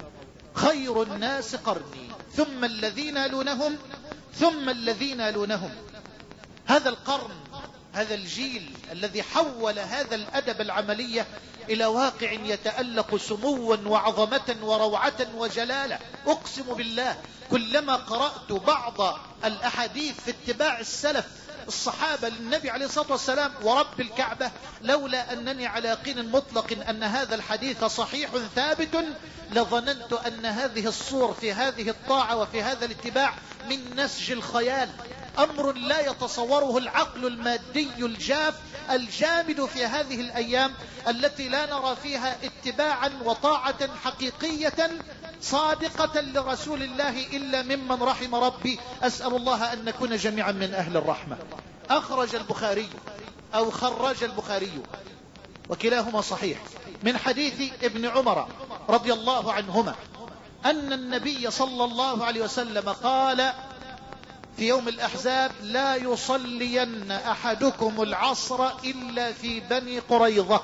خير الناس قرني ثم الذين يلونهم ثم الذين يلونهم. هذا القرن، هذا الجيل الذي حول هذا الأدب العملية إلى واقع يتألق سموا وعظمة وروعة وجلالة. أقسم بالله كلما قرأت بعض الأحاديث في اتباع السلف الصحابة للنبي عليه الصلاة والسلام ورب الكعبة، لولا أنني على يقين مطلق أن هذا الحديث صحيح ثابت لظننت أن هذه الصور في هذه الطاعة وفي هذا الاتباع من نسج الخيال، أمر لا يتصوره العقل المادي الجاف الجامد في هذه الأيام التي لا نرى فيها اتباعا وطاعة حقيقية صادقة لرسول الله إلا ممن رحم ربي. أسأل الله أن نكون جميعا من أهل الرحمة. أخرج البخاري أو خرج البخاري وكلاهما صحيح من حديث ابن عمر رضي الله عنهما أن النبي صلى الله عليه وسلم قال في يوم الأحزاب: لا يصلين أحدكم العصر إلا في بني قريظة.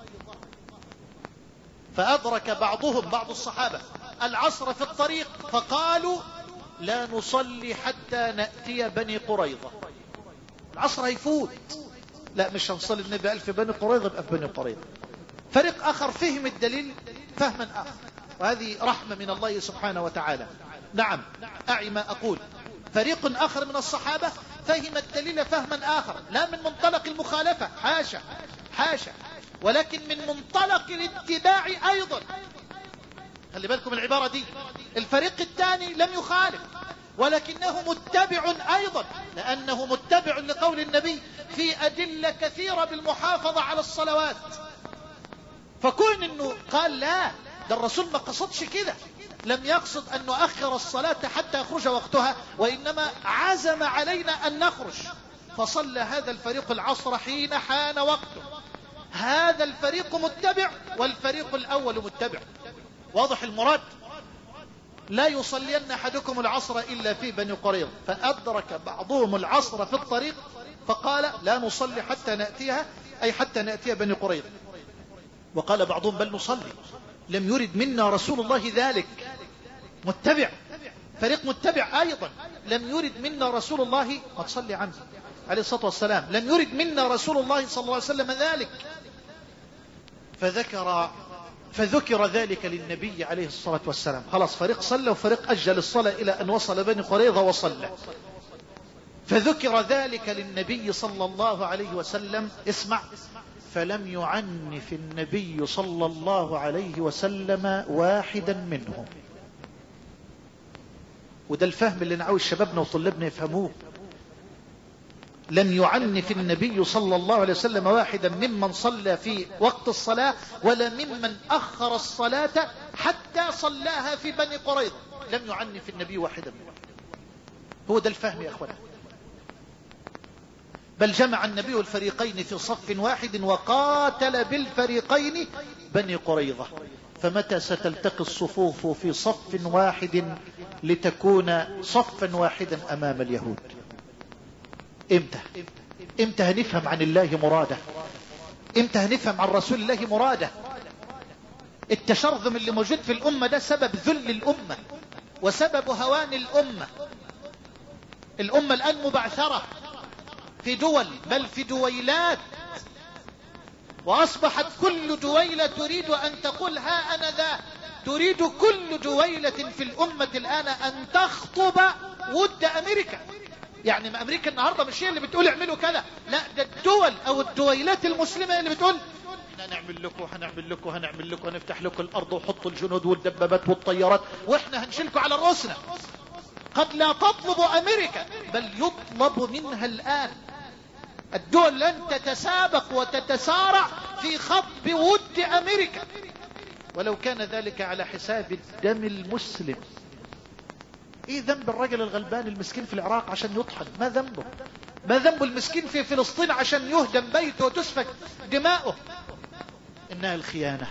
فأدرك بعضهم، بعض الصحابة، العصر في الطريق فقالوا: لا نصلي حتى نأتي بني قريظة. العصر هيفوت، لا مش هنصلي، النبي قال في بني قريظة بقى في بني قريظة. فريق آخر فهم الدليل فهما آخر، وهذه رحمة من الله سبحانه وتعالى. نعم أعي ما أقول. فريق آخر من الصحابة فهم الدليل فهما آخر، لا من منطلق المخالفة، حاشا حاشا، ولكن من منطلق الاتباع أيضا. خلي بالكم العبارة دي. الفريق الثاني لم يخالف ولكنه متبع أيضا، لأنه متبع لقول النبي في أدلة كثيرة بالمحافظة على الصلوات. فكون أنه قال لا، ده الرسول ما قصدش كده، لم يقصد أن نؤخر الصلاة حتى يخرج وقتها، وإنما عزم علينا أن نخرج، فصلى هذا الفريق العصر حين حان وقته. هذا الفريق متبع والفريق الأول متبع. واضح المراد؟ لا يصلين أحدكم العصر إلا في بني قريظة. فأدرك بعضهم العصر في الطريق فقال: لا نصلي حتى نأتيها، أي حتى نأتي بني قريظة. وقال بعضهم: بل نصلي، لم يرد منا رسول الله ذلك. متبع، فريق متبع أيضا، لم يرد منا رسول الله، ما تصلي عنه عليه الصلاة والسلام، لم يرد منا رسول الله صلى الله عليه وسلم ذلك. فذكر فذكر ذلك للنبي عليه الصلاة والسلام. خلاص، فريق صلى وفريق أجل الصلاة إلى أن وصل بني قريظة وصلى. فذكر ذلك للنبي صلى الله عليه وسلم. اسمع، فلم يعنف النبي صلى الله عليه وسلم واحدا منهم. وده الفهم اللي نعاوز شبابنا وطلابنا يفهموه. لم يعنف النبي صلى الله عليه وسلم واحدا ممن صلى في وقت الصلاة ولا ممن أخر الصلاة حتى صلاها في بني قريظة. لم يعنف النبي واحدا منهم. هو ده الفهم يا أخوانا. بل جمع النبي الفريقين في صف واحد وقاتل بالفريقين بني قريظة. فمتى ستلتقي الصفوف في صف واحد لتكون صفا واحدا أمام اليهود؟ امتى امتى هنفهم عن الله مراده؟ امتى هنفهم عن رسول الله مراده؟ التشرذم اللي موجود في الأمة ده سبب ذل الأمة وسبب هوان الأمة. الأمة الآن مبعثرة في دول، بل في دويلات، وأصبحت كل دويلة تريد أن تقول ها أنا ذا. تريد كل دويلة في الأمة الآن أن تخطب ود أمريكا. يعني ما أمريكا النهاردة مش هي اللي بتقول اعملوا كذا، لا، ده الدول أو الدويلات المسلمة اللي بتقول احنا هنعمل لكم وهنعمل لكم وهنعمل لكم ونفتح لكم الأرض وحطوا الجنود والدبابات والطيارات واحنا هنشيلكم على رؤوسنا. قد لا تطلب أمريكا، بل يطلب منها الآن. الدول لن تتسابق وتتسارع في خطب ود أمريكا، ولو كان ذلك على حساب الدم المسلم. ايه ذنب الرجل الغلبان المسكين في العراق عشان يطحن؟ ما ذنبه؟ ما ذنب المسكين في فلسطين عشان يهدم بيته وتسفك دماؤه؟ انها الخيانة.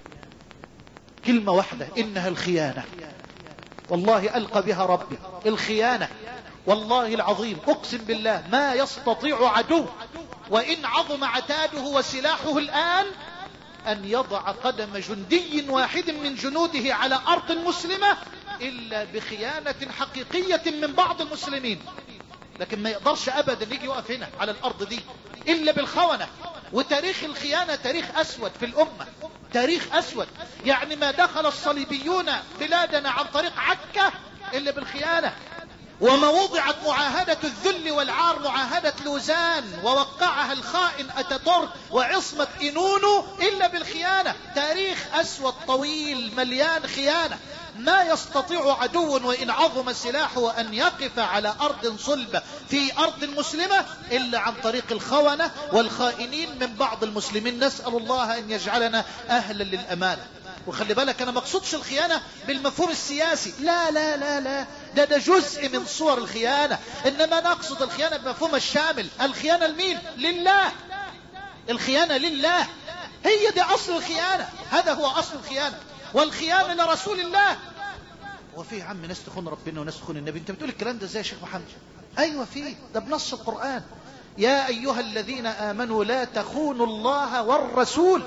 كلمة واحدة، انها الخيانة. والله ألقى بها ربي، الخيانة. والله العظيم أقسم بالله ما يستطيع عدو وإن عظم عتاده وسلاحه الآن أن يضع قدم جندي واحد من جنوده على أرض مسلمة إلا بخيانة حقيقية من بعض المسلمين. لكن ما يقدرش أبدا يجي يقف هنا على الأرض دي إلا بالخونة. وتاريخ الخيانة تاريخ أسود في الأمة، تاريخ أسود. يعني ما دخل الصليبيون بلادنا عن طريق عكا إلا بالخيانة. وما وضعت معاهدة الذل والعار معاهدة لوزان ووقعها الخائن أتاتورك وعصمة إنونو إلا بالخيانة. تاريخ أسود طويل مليان خيانة. ما يستطيع عدو وإن عظم سلاحه أن يقف على أرض صلبة في أرض مسلمة إلا عن طريق الخونة والخائنين من بعض المسلمين. نسأل الله أن يجعلنا أهلا للأمانة. وخلي بالك أنا مقصودش الخيانة بالمفهوم السياسي، لا لا لا لا، ده ده جزء من صور الخيانة. إنما نقصد الخيانة بمفهوم الشامل. الخيانة لمين؟ لله. الخيانة لله، هي دي أصل الخيانة. هذا هو أصل الخيانة. والخيانة لرسول الله. وفي يا عم ناس تخون ربنا وناس تخون النبي. انت بتقول الكلام ده ازاي يا شيخ محمد؟ ايوه فيه، ده بنص القرآن. يا ايها الذين امنوا لا تخونوا الله والرسول.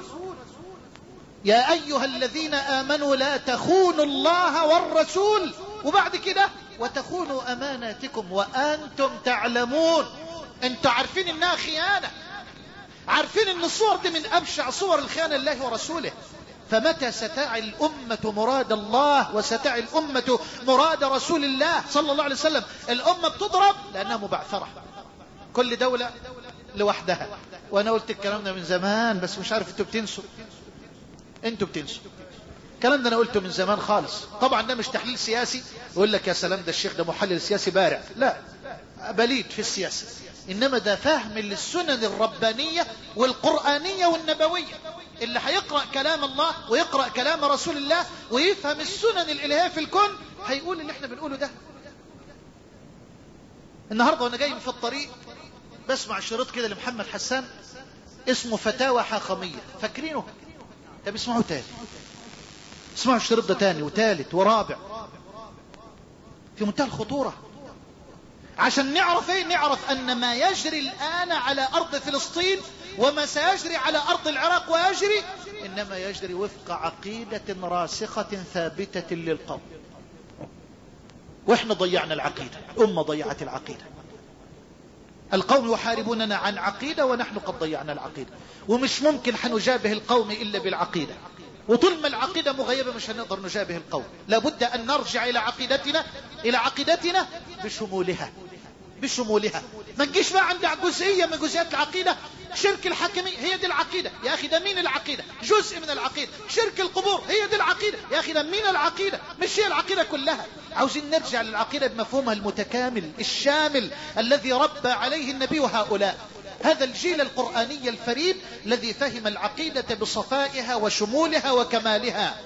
يا ايها الذين امنوا لا تخونوا الله والرسول. وبعد كده وتخونوا اماناتكم وانتم تعلمون. انتوا عارفين انها خيانة، عارفين ان الصور دي من ابشع صور الخيانة لله ورسوله. فمتى ستعي الأمة مراد الله وستعي الأمة مراد رسول الله صلى الله عليه وسلم؟ الأمة بتضرب لأنها مبعثرة، كل دولة لوحدها. وأنا قلت الكلام ده من زمان بس مش عارف انتوا بتنسوا. انتوا بتنسوا الكلام ده. أنا قلته من زمان خالص. طبعا ده مش تحليل سياسي يقول لك يا سلام ده الشيخ ده محلل سياسي بارع، لا، بليد في السياسة. إنما ده فهم للسنن الربانية والقرآنية والنبوية. اللي هيقرأ كلام الله ويقرأ كلام رسول الله ويفهم السنن الإلهية في الكون هيقول اللي احنا بنقوله ده. النهاردة وانا جاي في الطريق بسمع شريط كده لمحمد حسان اسمه فتاوى حاخمية. فاكرينه؟ طب اسمعوا تاني، اسمعوا الشريط ده تاني وتالت ورابع. في منتهى الخطورة. عشان نعرف ايه؟ نعرف ان ما يجري الآن على أرض فلسطين وما سيجري على أرض العراق ويجري إنما يجري وفق عقيدة راسخة ثابتة للقوم. وإحنا ضيعنا العقيدة، أمة ضيعت العقيدة. القوم يحاربوننا عن عقيدة ونحن قد ضيعنا العقيدة. ومش ممكن حنجابه القوم إلا بالعقيدة. وطول ما العقيدة مغيبة مش هنقدر نجابه القوم. لابد أن نرجع إلى عقيدتنا إلى عقيدتنا بشمولها بشمولها. ما نجيش بقى عند جزئية من جزئيات العقيدة شرك الحاكمية هي دي العقيدة يا أخي، ده مين العقيدة؟ جزء من العقيدة. شرك القبور هي دي العقيدة يا أخي، ده مين العقيدة؟ مش هي العقيدة كلها. عاوزين نرجع للعقيدة بمفهومها المتكامل الشامل الذي ربى عليه النبي وهؤلاء، هذا الجيل القرآني الفريد الذي فهم العقيدة بصفائها وشمولها وكمالها.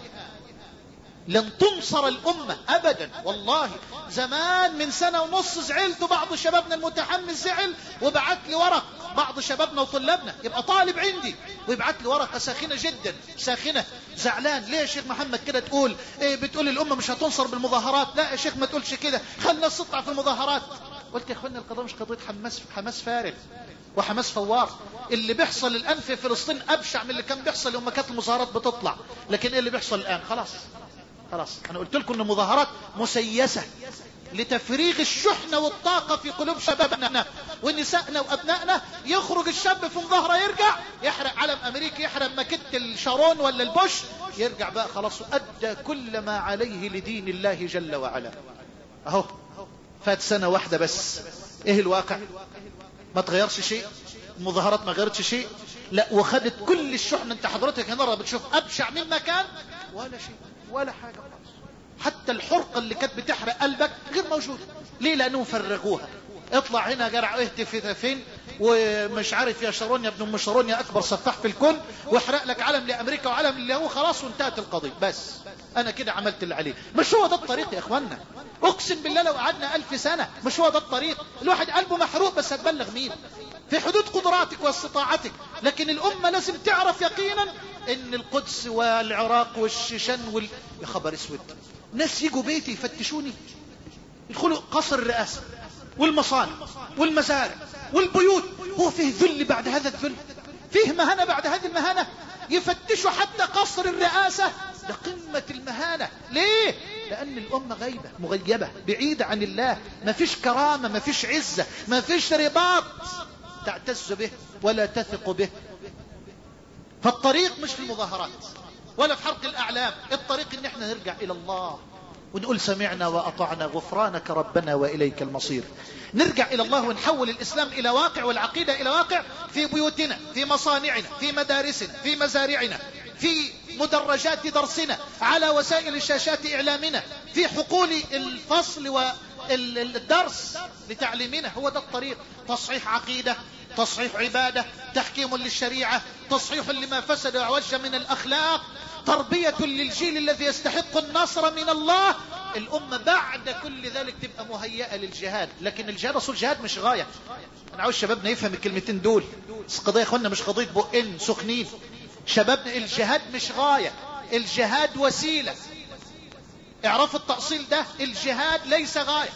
لن تنصر الأمة أبدا والله. زمان من سنة ونص زعلت، بعض شبابنا المتحمس زعل وبعت لي ورق، بعض شبابنا وطلابنا يبقى طالب عندي ويبعت لي ورقة ساخنة جدا ساخنة، زعلان ليه يا شيخ محمد كده تقول إيه؟ بتقول الأمة مش هتنصر بالمظاهرات. لا يا شيخ ما تقولش كده، خلي الناس تطلع في المظاهرات. قلت يا اخوانا القضاء مش قضية حماس حماس فارغ وحماس فوار. اللي بيحصل الآن في فلسطين أبشع من اللي كان بيحصل يوم ما كانت المظاهرات بتطلع. لكن ايه اللي بيحصل الآن؟ خلاص خلاص انا قلت لكم ان مظاهرات مسيسة لتفريغ الشحنة والطاقة في قلوب شبابنا ونسائنا وابنائنا. يخرج الشاب في مظاهرة يرجع يحرق علم امريكا، يحرق ماكيت الشارون ولا البوش، يرجع بقى خلاص ادى كل ما عليه لدين الله جل وعلا. اهو فات سنة واحدة بس، ايه الواقع؟ ما تغيرش شيء، المظاهرات ما غيرتش شيء، لا وخدت كل الشحنة. انت حضرتك هنا بتشوف ابشع مما كان ولا شيء ولا حاجة خالص. حتى الحرقة اللي كانت بتحرق قلبك غير موجودة. ليه؟ لانهم فرغوها. اطلع هنا جرع اهتف فين ومش عارف يا شارون يا ابن ام شارون يا اكبر سفاح في الكون، واحرق لك علم لامريكا وعلم اللي هو خلاص وانتهت القضية. بس انا كده عملت اللي عليه. مش هو ده الطريق يا اخوانا، اقسم بالله لو قعدنا الف سنة مش هو ده الطريق. الواحد قلبه محروق بس هتبلغ مين؟ في حدود قدراتك واستطاعتك. لكن الامة لازم تعرف يقينا ان القدس والعراق والشيشان وال... يا خبر اسود، ناس يجوا بيتي يفتشوني، يدخلوا قصر الرئاسة والمصانع والمزارع والبيوت. هو فيه ذل بعد هذا الذل؟ فيه مهانة بعد هذه المهانة؟ يفتشوا حتى قصر الرئاسة، ده قمة المهانة. ليه؟ لأن الأمة غيبة مغيبة بعيدة عن الله، ما فيش كرامة، ما فيش عزة، ما فيش رباط تعتز به ولا تثق به. فالطريق مش في المظاهرات ولا في حرق الأعلام، الطريق ان احنا نرجع إلى الله ونقول سمعنا وأطعنا غفرانك ربنا وإليك المصير. نرجع إلى الله ونحول الإسلام إلى واقع والعقيدة إلى واقع في بيوتنا، في مصانعنا، في مدارسنا، في مزارعنا، في مدرجات درسنا، على وسائل الشاشات إعلامنا، في حقول الفصل والدرس لتعليمنا. هو ده الطريق. تصحيح عقيدة، تصحيح عبادة، تحكيم للشريعة، تصحيح لما فسد وعوج من الأخلاق، تربية للجيل الذي يستحق النصر من الله. الأمة بعد كل ذلك تبقى مهيئة للجهاد. لكن الجهاد أصول الجهاد مش غاية. أنا عاوز شبابنا يفهم الكلمتين دول. القضية يا أخوانا مش قضية بقين سخنين. شبابنا الجهاد مش غاية، الجهاد وسيلة. اعرفوا التأصيل ده، الجهاد ليس غاية،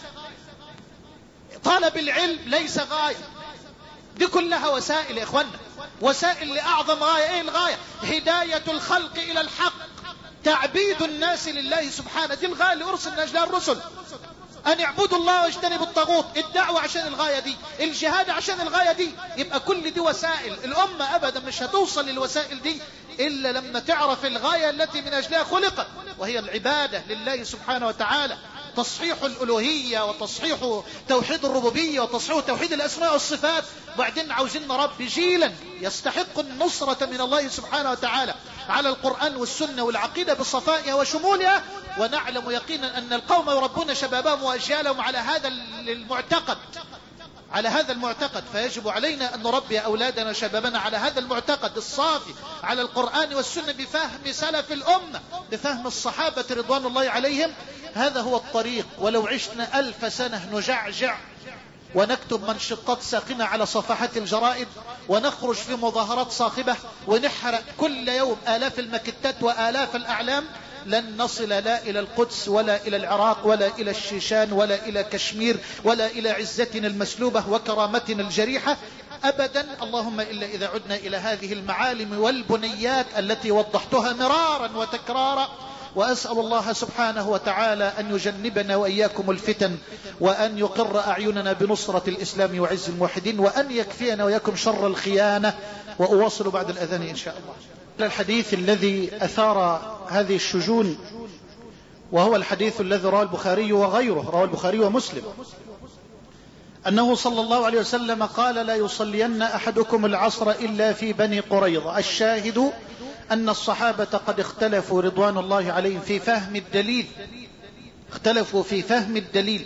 طلب العلم ليس غاية، دي كلها وسائل يا اخوانا، وسائل لأعظم غاية. ايه الغاية؟ هداية الخلق الى الحق، تعبيد الناس لله سبحانه. دي الغاية اللي ارسل من اجلها الرسل، ان اعبدوا الله واجتنبوا الطاغوت. الدعوة عشان الغاية دي، الجهاد عشان الغاية دي. يبقى كل دي وسائل. الامة ابدا مش هتوصل للوسائل دي الا لما تعرف الغاية التي من اجلها خلقت، وهي العبادة لله سبحانه وتعالى. تصحيح الألوهية وتصحيح توحيد الربوبية وتصحيح توحيد الأسماء والصفات. بعدين عاوزين نربي جيلا يستحق النصرة من الله سبحانه وتعالى على القرآن والسنة والعقيدة بصفائها وشمولها. ونعلم يقينا أن القوم يربون شبابهم وأجيالهم على هذا المعتقد، على هذا المعتقد. فيجب علينا أن نربي أولادنا وشبابنا على هذا المعتقد الصافي، على القرآن والسنة بفهم سلف الأمة، بفهم الصحابة رضوان الله عليهم. هذا هو الطريق. ولو عشنا ألف سنة نجعجع ونكتب منشطات ساخنة على صفحات الجرائد ونخرج في مظاهرات صاخبة ونحرق كل يوم آلاف المكتات وآلاف الأعلام، لن نصل لا إلى القدس ولا إلى العراق ولا إلى الشيشان ولا إلى كشمير ولا إلى عزتنا المسلوبة وكرامتنا الجريحة أبدا. اللهم إلا إذا عدنا إلى هذه المعالم والبنيات التي وضحتها مرارا وتكرارا. وأسأل الله سبحانه وتعالى أن يجنبنا وإياكم الفتن، وأن يقر أعيننا بنصرة الإسلام وعز الموحدين، وأن يكفينا وإياكم شر الخيانة. وأواصل بعد الأذان إن شاء الله. الحديث الذي أثار هذه الشجون وهو الحديث الذي رواه البخاري وغيره، رواه البخاري ومسلم، أنه صلى الله عليه وسلم قال لا يصلين أحدكم العصر إلا في بني قريظة. الشاهد أن الصحابة قد اختلفوا رضوان الله عليهم في فهم الدليل، اختلفوا في فهم الدليل.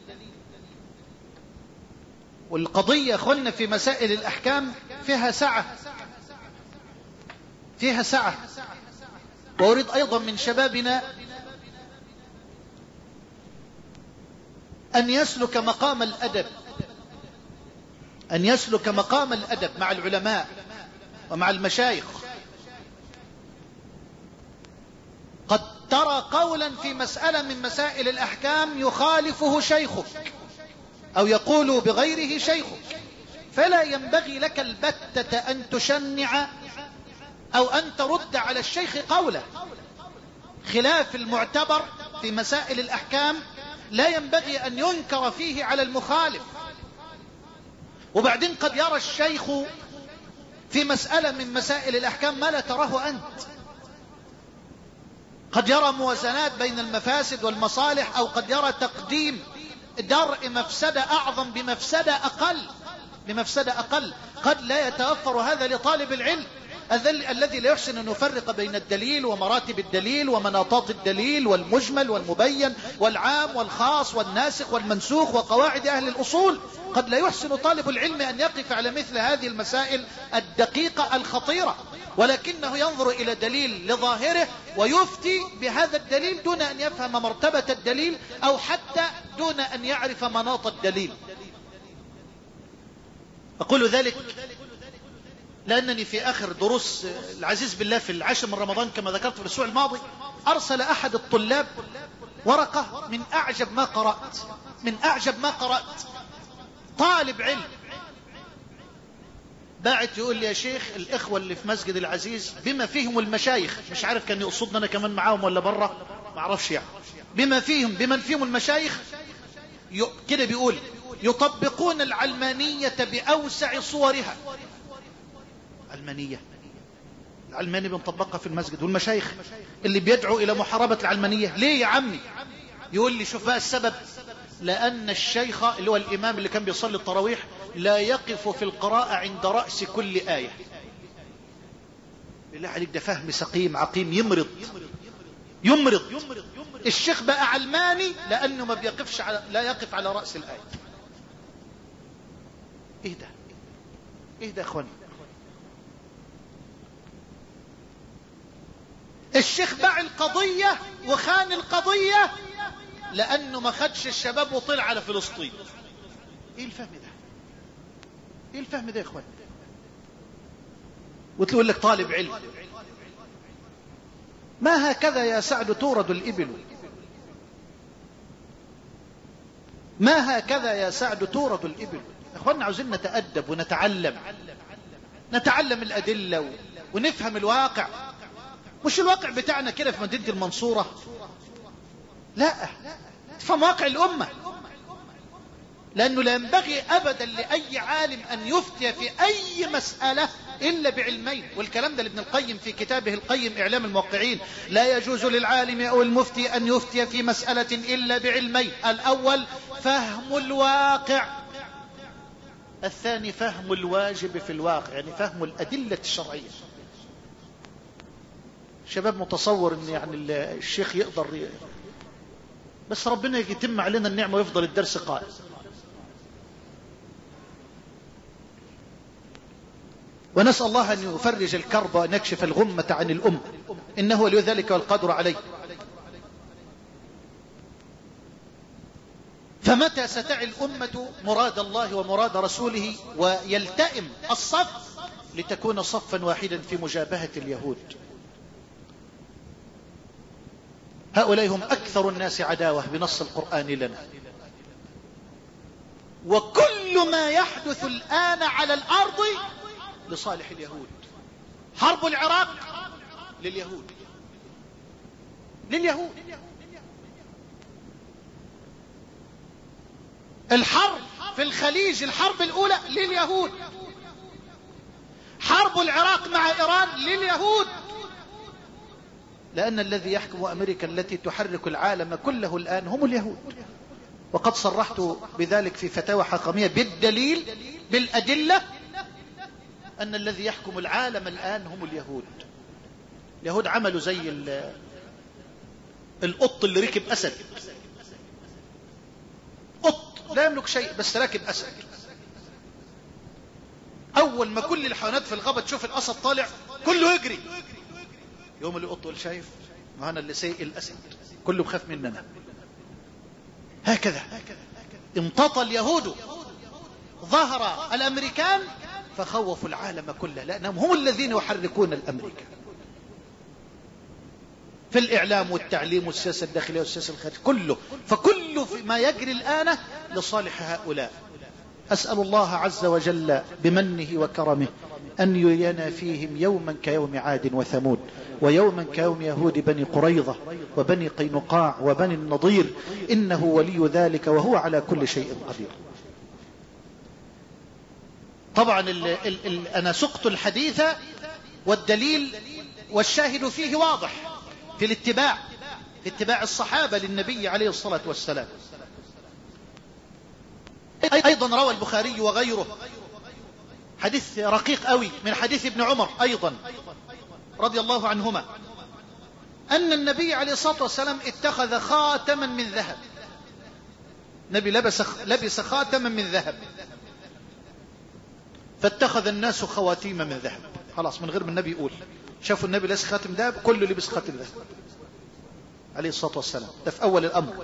والقضية أخوانا في مسائل الأحكام فيها سعة، فيها سعة. وأريد أيضا من شبابنا أن يسلك مقام الأدب، أن يسلك مقام الأدب مع العلماء ومع المشايخ. قد ترى قولا في مسألة من مسائل الأحكام يخالفه شيخك أو يقول بغيره شيخك، فلا ينبغي لك البتة أن تشنع أو أن ترد على الشيخ قوله. خلاف المعتبر في مسائل الأحكام لا ينبغي أن ينكر فيه على المخالف. وبعدين قد يرى الشيخ في مسألة من مسائل الأحكام ما لا تراه أنت، قد يرى موازنات بين المفاسد والمصالح، أو قد يرى تقديم درء مفسدة أعظم بمفسدة أقل بمفسدة أقل. قد لا يتوفر هذا لطالب العلم الذي لا يحسن أن يفرق بين الدليل ومراتب الدليل ومناطات الدليل والمجمل والمبين والعام والخاص والناسخ والمنسوخ وقواعد أهل الأصول. قد لا يحسن طالب العلم أن يقف على مثل هذه المسائل الدقيقة الخطيرة، ولكنه ينظر إلى دليل لظاهره ويفتي بهذا الدليل دون أن يفهم مرتبة الدليل أو حتى دون أن يعرف مناط الدليل. أقول ذلك لأنني في آخر دروس العزيز بالله في العاشر من رمضان كما ذكرت في الأسبوع الماضي أرسل أحد الطلاب ورقة من أعجب ما قرأت، من أعجب ما قرأت. طالب علم باعت يقول لي يا شيخ الإخوة اللي في مسجد العزيز بما فيهم المشايخ، مش عارف كان يقصدنا أنا كمان معاهم ولا برا ما أعرفش يعني، بما فيهم بمن فيهم المشايخ كده بيقول يطبقون العلمانية بأوسع صورها. علمانية، العلمانية بنطبقها في المسجد، والمشايخ اللي بيدعوا إلى محاربة العلمانية. ليه يا عمي؟ يقول لي شوف بقى السبب، لأن الشيخ اللي هو الإمام اللي كان بيصلي التراويح لا يقف في القراءة عند رأس كل آية. بالله عليك ده فهم سقيم عقيم يمرض يمرض. الشيخ بقى علماني لأنه ما بيقفش على لا يقف على رأس الآية. ايه ده ايه ده يا اخواني؟ الشيخ باع القضية وخان القضية لأنه ما خدش الشباب وطلع على فلسطين. ايه الفهم ده؟ ايه الفهم ده يا اخوان؟ وتقول لك طالب علم. ما هكذا يا سعد تورد الإبل، ما هكذا يا سعد تورد الإبل. يا اخوانا عاوزين نتأدب ونتعلم، نتعلم الأدلة ونفهم الواقع. مش الواقع بتاعنا كده في مدينة المنصورة، لا، تفهم واقع الأمة. لأنه لا ينبغي أبدا لأي عالم أن يفتي في أي مسألة إلا بعلمين. والكلام ده لابن القيم في كتابه القيم إعلام الموقعين. لا يجوز للعالم أو المفتي أن يفتي في مسألة إلا بعلمين: الأول فهم الواقع، الثاني فهم الواجب في الواقع، يعني فهم الأدلة الشرعية. شباب متصور ان يعني الشيخ يقدر ي... بس ربنا يتم علينا النعمة ويفضل الدرس قائم. ونسأل الله أن يفرج الكرب وأن يكشف الغمة عن الأمة، إنه ولي ذلك والقادر عليه. فمتى ستعي الأمة مراد الله ومراد رسوله ويلتئم الصف لتكون صفا واحدا في مجابهة اليهود؟ هؤلاء هم أكثر الناس عداوة بنص القرآن لنا. وكل ما يحدث الآن على الأرض لصالح اليهود. حرب العراق لليهود، لليهود. الحرب في الخليج الحرب الأولى لليهود. حرب العراق مع إيران لليهود. لأن الذي يحكم أمريكا التي تحرك العالم كله الآن هم اليهود. وقد صرحت بذلك في فتاوى حقمية بالدليل بالأدلة أن الذي يحكم العالم الآن هم اليهود. اليهود عملوا زي القط اللي ركب أسد. قط لا يملك شيء بس راكب أسد. أول ما كل الحيوانات في الغابة تشوف الأسد طالع كله يجري، يوم اللي قط يقول شايف ما أنا اللي سيء الأسد، كله بخاف مننا. هكذا امتطى اليهود ظهر الأمريكان فخوفوا العالم كله، لأنهم هم الذين يحركون الأمريكا في الإعلام والتعليم والسياسة الداخلية والسياسة الخارجية كله. فكل ما يجري الآن لصالح هؤلاء. أسأل الله عز وجل بمنه وكرمه أن يرينا فيهم يوما كيوم عاد وثمود، ويوما كيوم يهود بني قريظة وبني قينقاع وبني النضير، إنه ولي ذلك وهو على كل شيء قدير. طبعا ال ال ال أنا سقت الحديث والدليل والشاهد فيه واضح في الاتباع، في اتباع الصحابة للنبي عليه الصلاة والسلام. أيضا روى البخاري وغيره حديث رقيق قوي من حديث ابن عمر أيضا رضي الله عنهما أن النبي عليه الصلاة والسلام اتخذ خاتما من ذهب. النبي لبس, لبس خاتما من ذهب، فاتخذ الناس خواتيم من ذهب. خلاص من غير ما النبي يقول، شافوا النبي لبس خاتم ذهب كله لبس خاتم ذهب عليه الصلاة والسلام. ده في أول الأمر.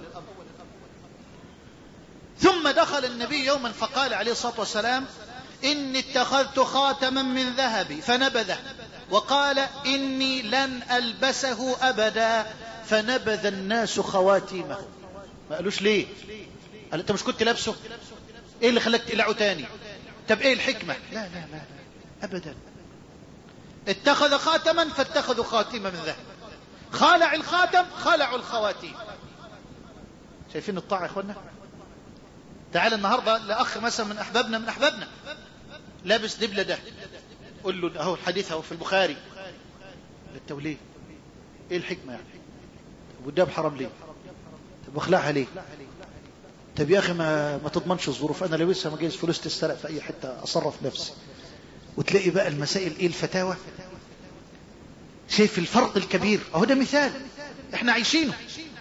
ثم دخل النبي يوما فقال عليه الصلاة والسلام إني اتخذت خاتما من ذهب فنبذه، وقال إني لن ألبسه أبدا، فنبذ الناس خواتيمه. ما قالوش ليه؟ قال أنت مش كنت لابسه؟ إيه اللي خلاك تقلعه تاني؟ طب إيه الحكمة؟ لا لا لا, لا. أبدا. اتخذ خاتما فاتخذوا خاتمة من ذهب، خالع الخاتم خلعوا الخواتيم. شايفين الطاعة يا إخوانا؟ تعال النهاردة لأخ مثلا من أحبابنا من أحبابنا لابس دبلة ده، قل له أهو الحديث أهو في البخاري، للتوليه إيه الحكمة يعني؟ والداب حرام ليه؟ طب واخلعها ليه؟ طب يا أخي ما, ما تضمنش الظروف، أنا لابسها ما جايز فلوس تسترق في أي حتة أصرف نفسي. وتلاقي بقى المسائل إيه الفتاوى. شايف الفرق الكبير؟ أهو ده مثال إحنا عايشينه.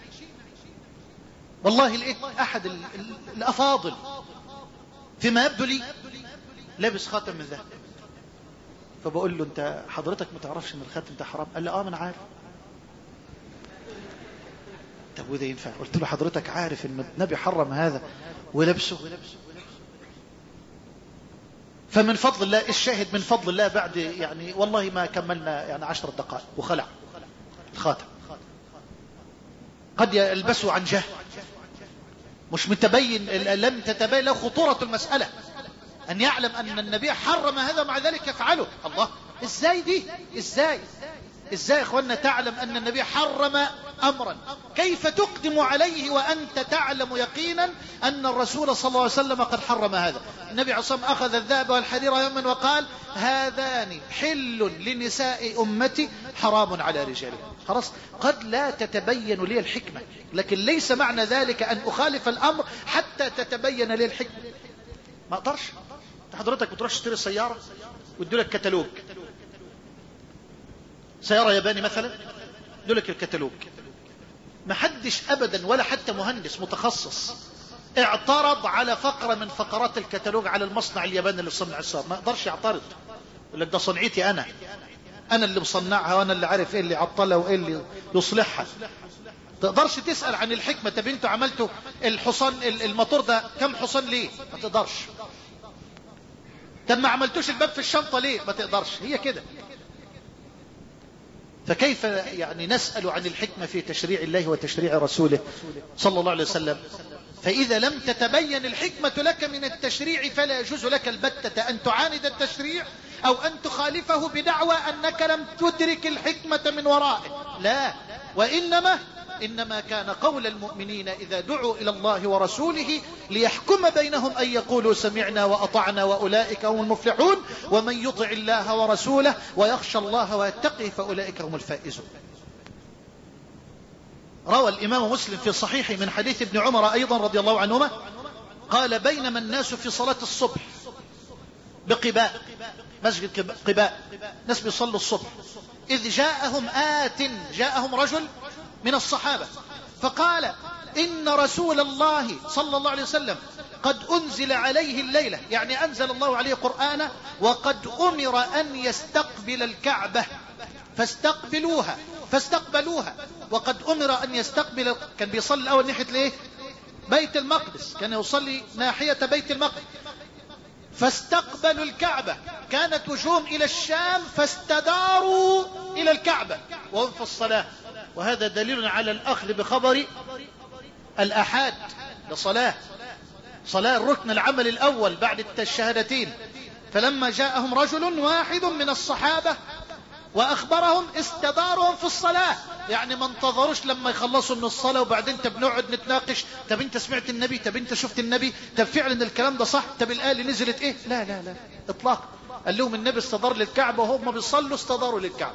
والله لقيت أحد الأفاضل فيما يبدو لي لابس خاتم من ذهب، فبقول له أنت حضرتك ما تعرفش أن الخاتم ده حرام؟ قال لي آه من عارف. طب وده ينفع؟ قلت له حضرتك عارف أن النبي حرم هذا ولبسه؟ فمن فضل الله الشاهد من فضل الله بعد يعني والله ما كملنا يعني عشر دقائق وخلع الخاتم. قد يلبسه عن جهل مش متبين، لم تتبين له خطورة المسألة، أن يعلم أن النبي حرم هذا مع ذلك يفعله. الله إزاي دي؟ إزاي إزاي يا إخوانا تعلم أن النبي حرم أمرا كيف تقدم عليه وأنت تعلم يقينا أن الرسول صلى الله عليه وسلم قد حرم هذا؟ النبي عليه الصلاة والسلام أخذ الذهب والحرير يوما وقال هذان حل لنساء أمتي حرام على رجالهم. خلاص قد لا تتبين لي الحكمة، لكن ليس معنى ذلك أن أخالف الأمر حتى تتبين لي الحكمة. ما أقدرش. حضرتك بتروح تشتري سيارة ويدولك كتالوج، سيارة ياباني مثلا يدولك الكتالوج، ما حدش أبدا ولا حتى مهندس متخصص اعترض على فقرة من فقرات الكتالوج على المصنع الياباني اللي صنع السيارة. ما اقدرش يعترض، يقول لك ده صنعتي أنا أنا اللي مصنعها وأنا اللي عارف إيه اللي عطلها وإيه اللي يصلحها. تقدرش تسأل عن الحكمة. طب انتوا عملتوا الحصان الموتور ده كم حصان ليه؟ ما تقدرش. طب ما عملتوش الباب في الشنطة ليه؟ ما تقدرش. هي كده. فكيف يعني نسأل عن الحكمة في تشريع الله وتشريع رسوله صلى الله عليه وسلم؟ فإذا لم تتبين الحكمة لك من التشريع فلا يجوز لك البتة أن تعاند التشريع أو أن تخالفه بدعوى أنك لم تدرك الحكمة من ورائه. لا، وإنما إنما كان قول المؤمنين إذا دعوا إلى الله ورسوله ليحكم بينهم أن يقولوا سمعنا وأطعنا وأولئك هم المفلحون، ومن يطع الله ورسوله ويخشى الله ويتقي فأولئك هم الفائزون. روى الإمام مسلم في صحيحه من حديث ابن عمر أيضا رضي الله عنهما قال بينما الناس في صلاة الصبح بقباء، مسجد قباء، ناس بيصلوا الصبح، إذ جاءهم آت، جاءهم رجل من الصحابة فقال إن رسول الله صلى الله عليه وسلم قد أنزل عليه الليلة، يعني أنزل الله عليه قرآنا، وقد أمر أن يستقبل الكعبة فاستقبلوها فاستقبلوها، وقد أمر أن يستقبل، كان بيصلي الأول ناحية ليه؟ بيت المقدس، كان يصلي ناحية بيت المقدس، فاستقبلوا الكعبة، كانت وجوههم إلى الشام فاستداروا إلى الكعبة وهم في الصلاة. وهذا دليل على الأخذ بخبر الأحاد لصلاة، صلاة الركن العمل الأول بعد الشهادتين. فلما جاءهم رجل واحد من الصحابة وأخبرهم استدارهم في الصلاة، يعني ما انتظروش لما يخلصوا من الصلاة وبعدين طب نقعد نتناقش، طب انت سمعت النبي، طب انت شفت النبي، طب فعلا الكلام ده صح، طب الآية اللي نزلت ايه. لا لا لا اطلاق، قال لهم النبي استدار للكعبة وهم بيصلوا استداروا للكعبة.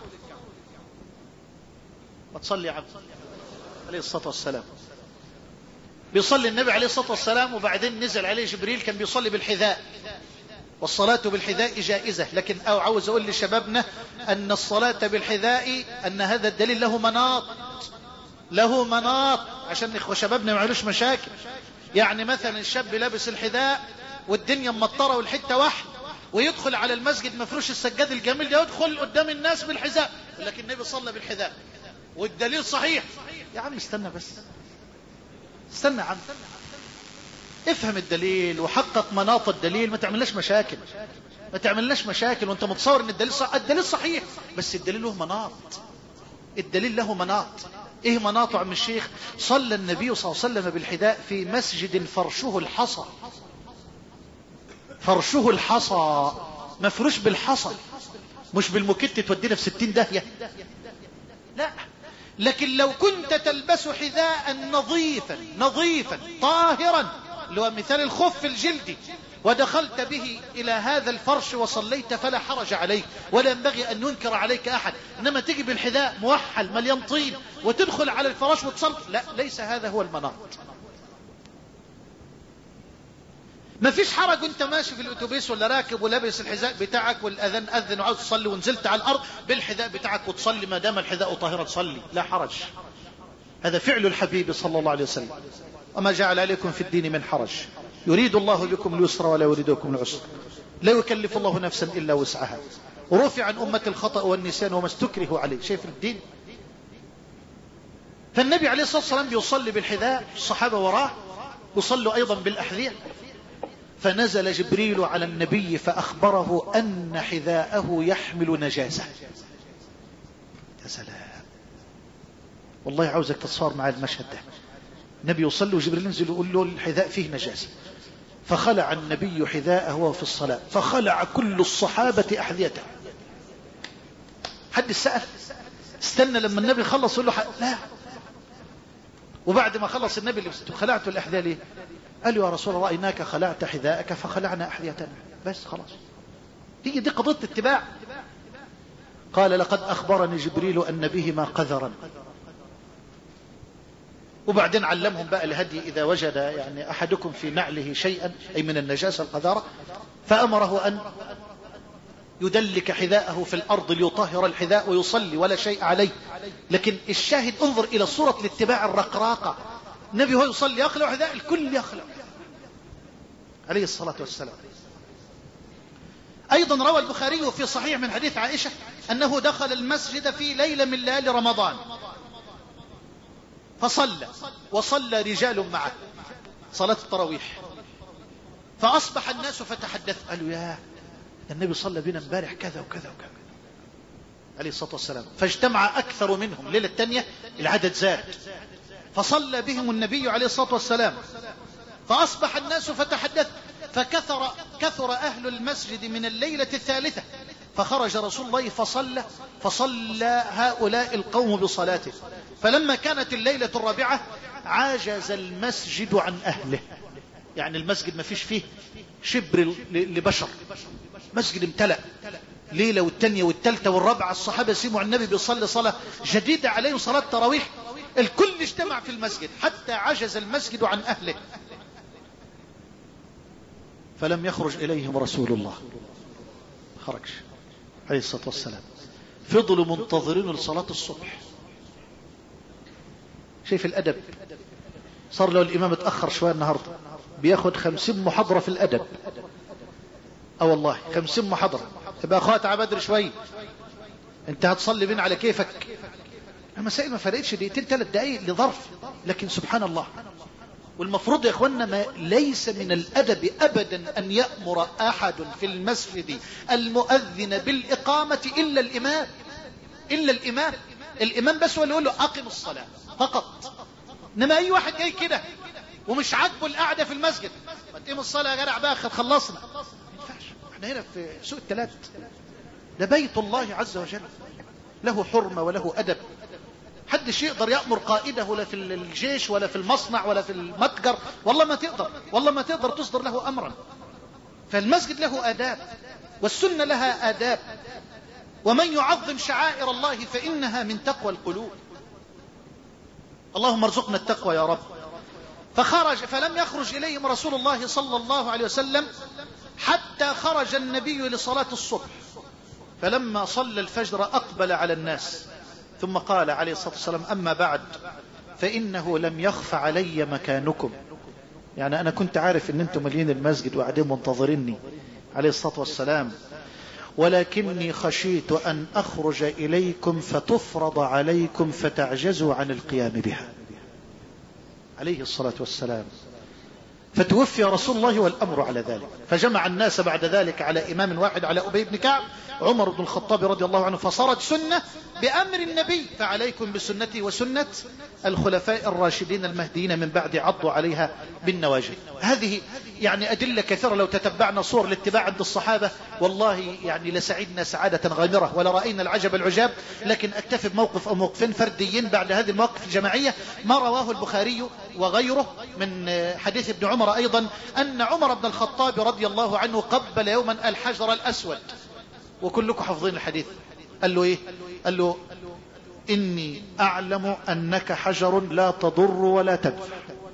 ما تصلي يا عبد عليه الصلاة والسلام. بيصلي النبي عليه الصلاة والسلام وبعدين نزل عليه جبريل، كان بيصلي بالحذاء، والصلاة بالحذاء جائزة، لكن أو عاوز أقول لشبابنا أن الصلاة بالحذاء أن هذا الدليل له مناط، له مناط عشان إخوة شبابنا ما يعملوش مشاكل. يعني مثلا الشاب لابس الحذاء والدنيا مطرة والحتة واحد، ويدخل على المسجد مفروش السجاد الجميل ده، يدخل قدام الناس بالحذاء، لكن النبي صلى بالحذاء والدليل صحيح. يا عم استنى بس، استنى يا عم، افهم الدليل وحقق مناط الدليل، ما تعملناش مشاكل، ما تعملناش مشاكل وانت متصور ان الدليل صح. الدليل صحيح بس الدليل له مناط، الدليل له مناط. ايه مناطه عم الشيخ؟ صلى النبي صلى الله عليه وسلم بالحذاء في مسجد فرشه الحصى، فرشه الحصى، مفروش بالحصى، مش بالمكت تودينا في ستين داهية، لا. لكن لو كنت تلبس حذاء نظيفا نظيفا طاهرا، اللي هو مثال الخف الجلدي، ودخلت به إلى هذا الفرش وصليت فلا حرج عليك ولا ينبغي أن ينكر عليك أحد. إنما تيجي بالحذاء موحل مليان طين وتدخل على الفراش وتصلي، لا، ليس هذا هو المناط. ما فيش حرج وانت ماشي في الاتوبيس ولا راكب ولابس الحذاء بتاعك والاذان اذن وعاوز تصلي ونزلت على الارض بالحذاء بتاعك وتصلي، ما دام الحذاء طاهرا تصلي، لا حرج. هذا فعل الحبيب صلى الله عليه وسلم، وما جعل عليكم في الدين من حرج، يريد الله بكم اليسر ولا يريد بكم العسر، لا يكلف الله نفسا الا وسعها، ورفع عن امه الخطأ والنسيان وما استكرهوا عليه. شايف الدين؟ فالنبي عليه الصلاه والسلام بيصلي بالحذاء، الصحابه وراه يصلوا ايضا بالاحذية. فنزل جبريل على النبي فأخبره أن حذاءه يحمل نجاسة. يا سلام، والله عاوزك تتصور مع المشهد ده. النبي يصلي وجبريل ينزل يقول له الحذاء فيه نجاسة، فخلع النبي حذاءه وهو في الصلاة، فخلع كل الصحابة أحذيته. حد سأل؟ استنى لما النبي خلص يقول له حق. لا. وبعد ما خلص النبي اللي خلعت الأحذية ليه؟ قال له يا رسول الله إنك خلعت حذاءك فخلعنا أحذيتنا، بس خلاص. دي دي قضية اتباع. قال لقد أخبرني جبريل أن بهما قذرا. وبعدين علمهم بقى الهدي إذا وجد يعني أحدكم في نعله شيئا أي من النجاسة القذارة، فأمره أن يدلك حذاءه في الأرض ليطهر الحذاء ويصلي ولا شيء عليه. لكن الشاهد انظر إلى صورة الاتباع الرقراقة. النبي هو يصلي يخلع حذاء، الكل يخلع عليه الصلاة والسلام. أيضا روى البخاري في صحيح من حديث عائشة أنه دخل المسجد في ليلة من ليالي رمضان فصلى، وصلى رجال معه صلاة التراويح، فأصبح الناس فتحدث، قالوا يا النبي صلى بنا امبارح كذا وكذا وكذا عليه الصلاة والسلام. فاجتمع أكثر منهم. ليلة الثانية العدد زاد، فصلى بهم النبي عليه الصلاة والسلام، فأصبح الناس فتحدث، فكثر كثر أهل المسجد من الليلة الثالثة، فخرج رسول الله فصلى فصلى هؤلاء القوم بصلاته. فلما كانت الليلة الرابعة عاجز المسجد عن أهله، يعني المسجد ما فيش فيه شبر لبشر، مسجد امتلأ. ليلة والتانية والتالتة والرابعة الصحابة سمعوا النبي بيصلي صلاة جديدة عليهم، صلاة تراويح. الكل اجتمع في المسجد حتى عجز المسجد عن أهله، فلم يخرج إليهم رسول الله، خرجش عليه الصلاة والسلام. فضلوا منتظرين لصلاة الصبح. شايف الأدب؟ صار له الإمام اتأخر شوية النهاردة بياخد خمسين محاضرة في الأدب. اه والله خمسين محاضرة. تبقى أخوات عبادر شوية، انت هتصلي بين على كيفك. المسائل ما فرقتش دقيقتين ثلاث دقايق لظرف، لكن سبحان الله. والمفروض يا اخوانا ما ليس من الأدب أبدا أن يأمر أحد في المسجد المؤذن بالإقامة إلا الإمام، إلا الإمام. الإمام بس هو اللي يقول له أقم الصلاة فقط. إنما أي واحد جاي كده ومش عاجبه القعدة في المسجد، ما تقيم الصلاة يا جدع بقى خلصنا، ما ينفعش. احنا هنا في سوق الثلاث، ده بيت الله عز وجل، له حرمة وله أدب. حدش يقدر يأمر قائده لا في الجيش ولا في المصنع ولا في المتجر، والله ما تقدر، والله ما تقدر تصدر له أمرا. فالمسجد له آداب والسنة لها آداب، ومن يعظم شعائر الله فإنها من تقوى القلوب. اللهم ارزقنا التقوى يا رب. فخرج فلم يخرج إليهم رسول الله صلى الله عليه وسلم حتى خرج النبي لصلاة الصبح، فلما صلى الفجر أقبل على الناس ثم قال عليه الصلاة والسلام: أما بعد فإنه لم يخف علي مكانكم. يعني أنا كنت عارف أن أنتم مليين المسجد وقاعدين منتظريني عليه الصلاة والسلام، ولكني خشيت أن أخرج إليكم فتفرض عليكم فتعجزوا عن القيام بها عليه الصلاة والسلام. فتوفي رسول الله والأمر على ذلك، فجمع الناس بعد ذلك على إمام واحد، على أبي بن كعب، عمر بن الخطاب رضي الله عنه، فصارت سنة بأمر النبي: فعليكم بسنتي وسنة الخلفاء الراشدين المهديين من بعد، عضوا عليها بالنواجذ. هذه يعني أدلة كثيرة لو تتبعنا صور الاتباع عند الصحابة والله يعني لسعدنا سعادة غامرة ولا رأينا العجب العجاب. لكن أكتفي بموقف أو موقفين فرديين بعد هذه المواقف الجماعية. ما رواه البخاري وغيره من حديث ابن عمر أيضا أن عمر بن الخطاب رضي الله عنه قبل يوما الحجر الأسود، وكلكم حافظين الحديث. قال له إيه؟ قال له: إني أعلم أنك حجر لا تضر ولا تنفع،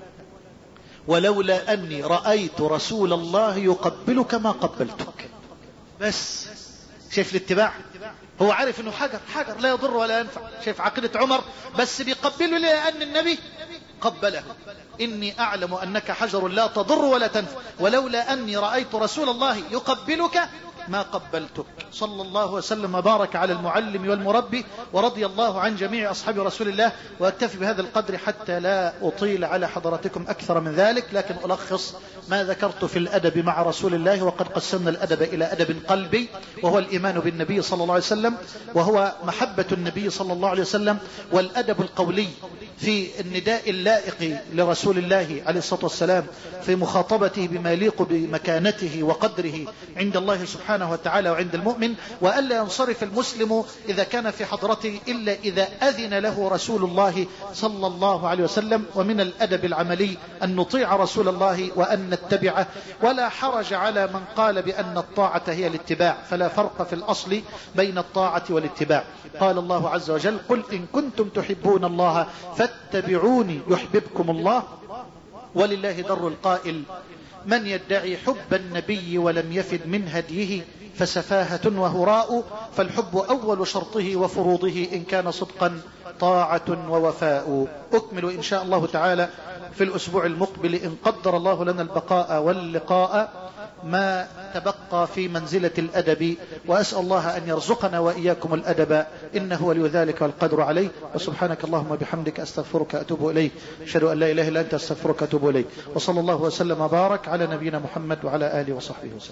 ولولا أني رأيت رسول الله يقبلك ما قبلتك. بس شايف الاتباع؟ هو عارف أنه حجر، حجر لا يضر ولا ينفع. شايف عقيدة عمر؟ بس بيقبله لأن النبي قبله. إني أعلم أنك حجر لا تضر ولا تنفع، ولولا أني رأيت رسول الله يقبلك ما قبلتك. صلى الله وسلم وبارك على المعلم والمربي، ورضي الله عن جميع أصحاب رسول الله. وأكتفي بهذا القدر حتى لا أطيل على حضراتكم أكثر من ذلك، لكن ألخص ما ذكرت في الأدب مع رسول الله. وقد قسمنا الأدب إلى أدب قلبي، وهو الإيمان بالنبي صلى الله عليه وسلم، وهو محبة النبي صلى الله عليه وسلم. والأدب القولي في النداء اللائق لرسول الله عليه الصلاة والسلام في مخاطبته بما يليق بمكانته وقدره عند الله سبحانه وتعالى وعند المؤمن. وألا ينصرف المسلم إذا كان في حضرته إلا إذا أذن له رسول الله صلى الله عليه وسلم. ومن الأدب العملي أن نطيع رسول الله وأن نتبعه، ولا حرج على من قال بأن الطاعة هي الاتباع، فلا فرق في الأصل بين الطاعة والاتباع. قال الله عز وجل: قل إن كنتم تحبون الله فاتبعوني يحببكم الله. ولله در القائل: من يدعي حب النبي ولم يفد من هديه فسفاهة وهراء، فالحب أول شرطه وفروضه إن كان صدقا طاعة ووفاء. أكمل إن شاء الله تعالى في الأسبوع المقبل إن قدر الله لنا البقاء واللقاء ما تبقى في منزلة الأدب. وأسأل الله أن يرزقنا وإياكم الأدب، إنه ولي ذلك والقدر عليه. وسبحانك اللهم وبحمدك أستغفرك أتوب إليك، أشهد أن لا إله إلا أنت أستغفرك أتوب إليك. وصلى الله وسلم وبارك على نبينا محمد وعلى آله وصحبه وسلم.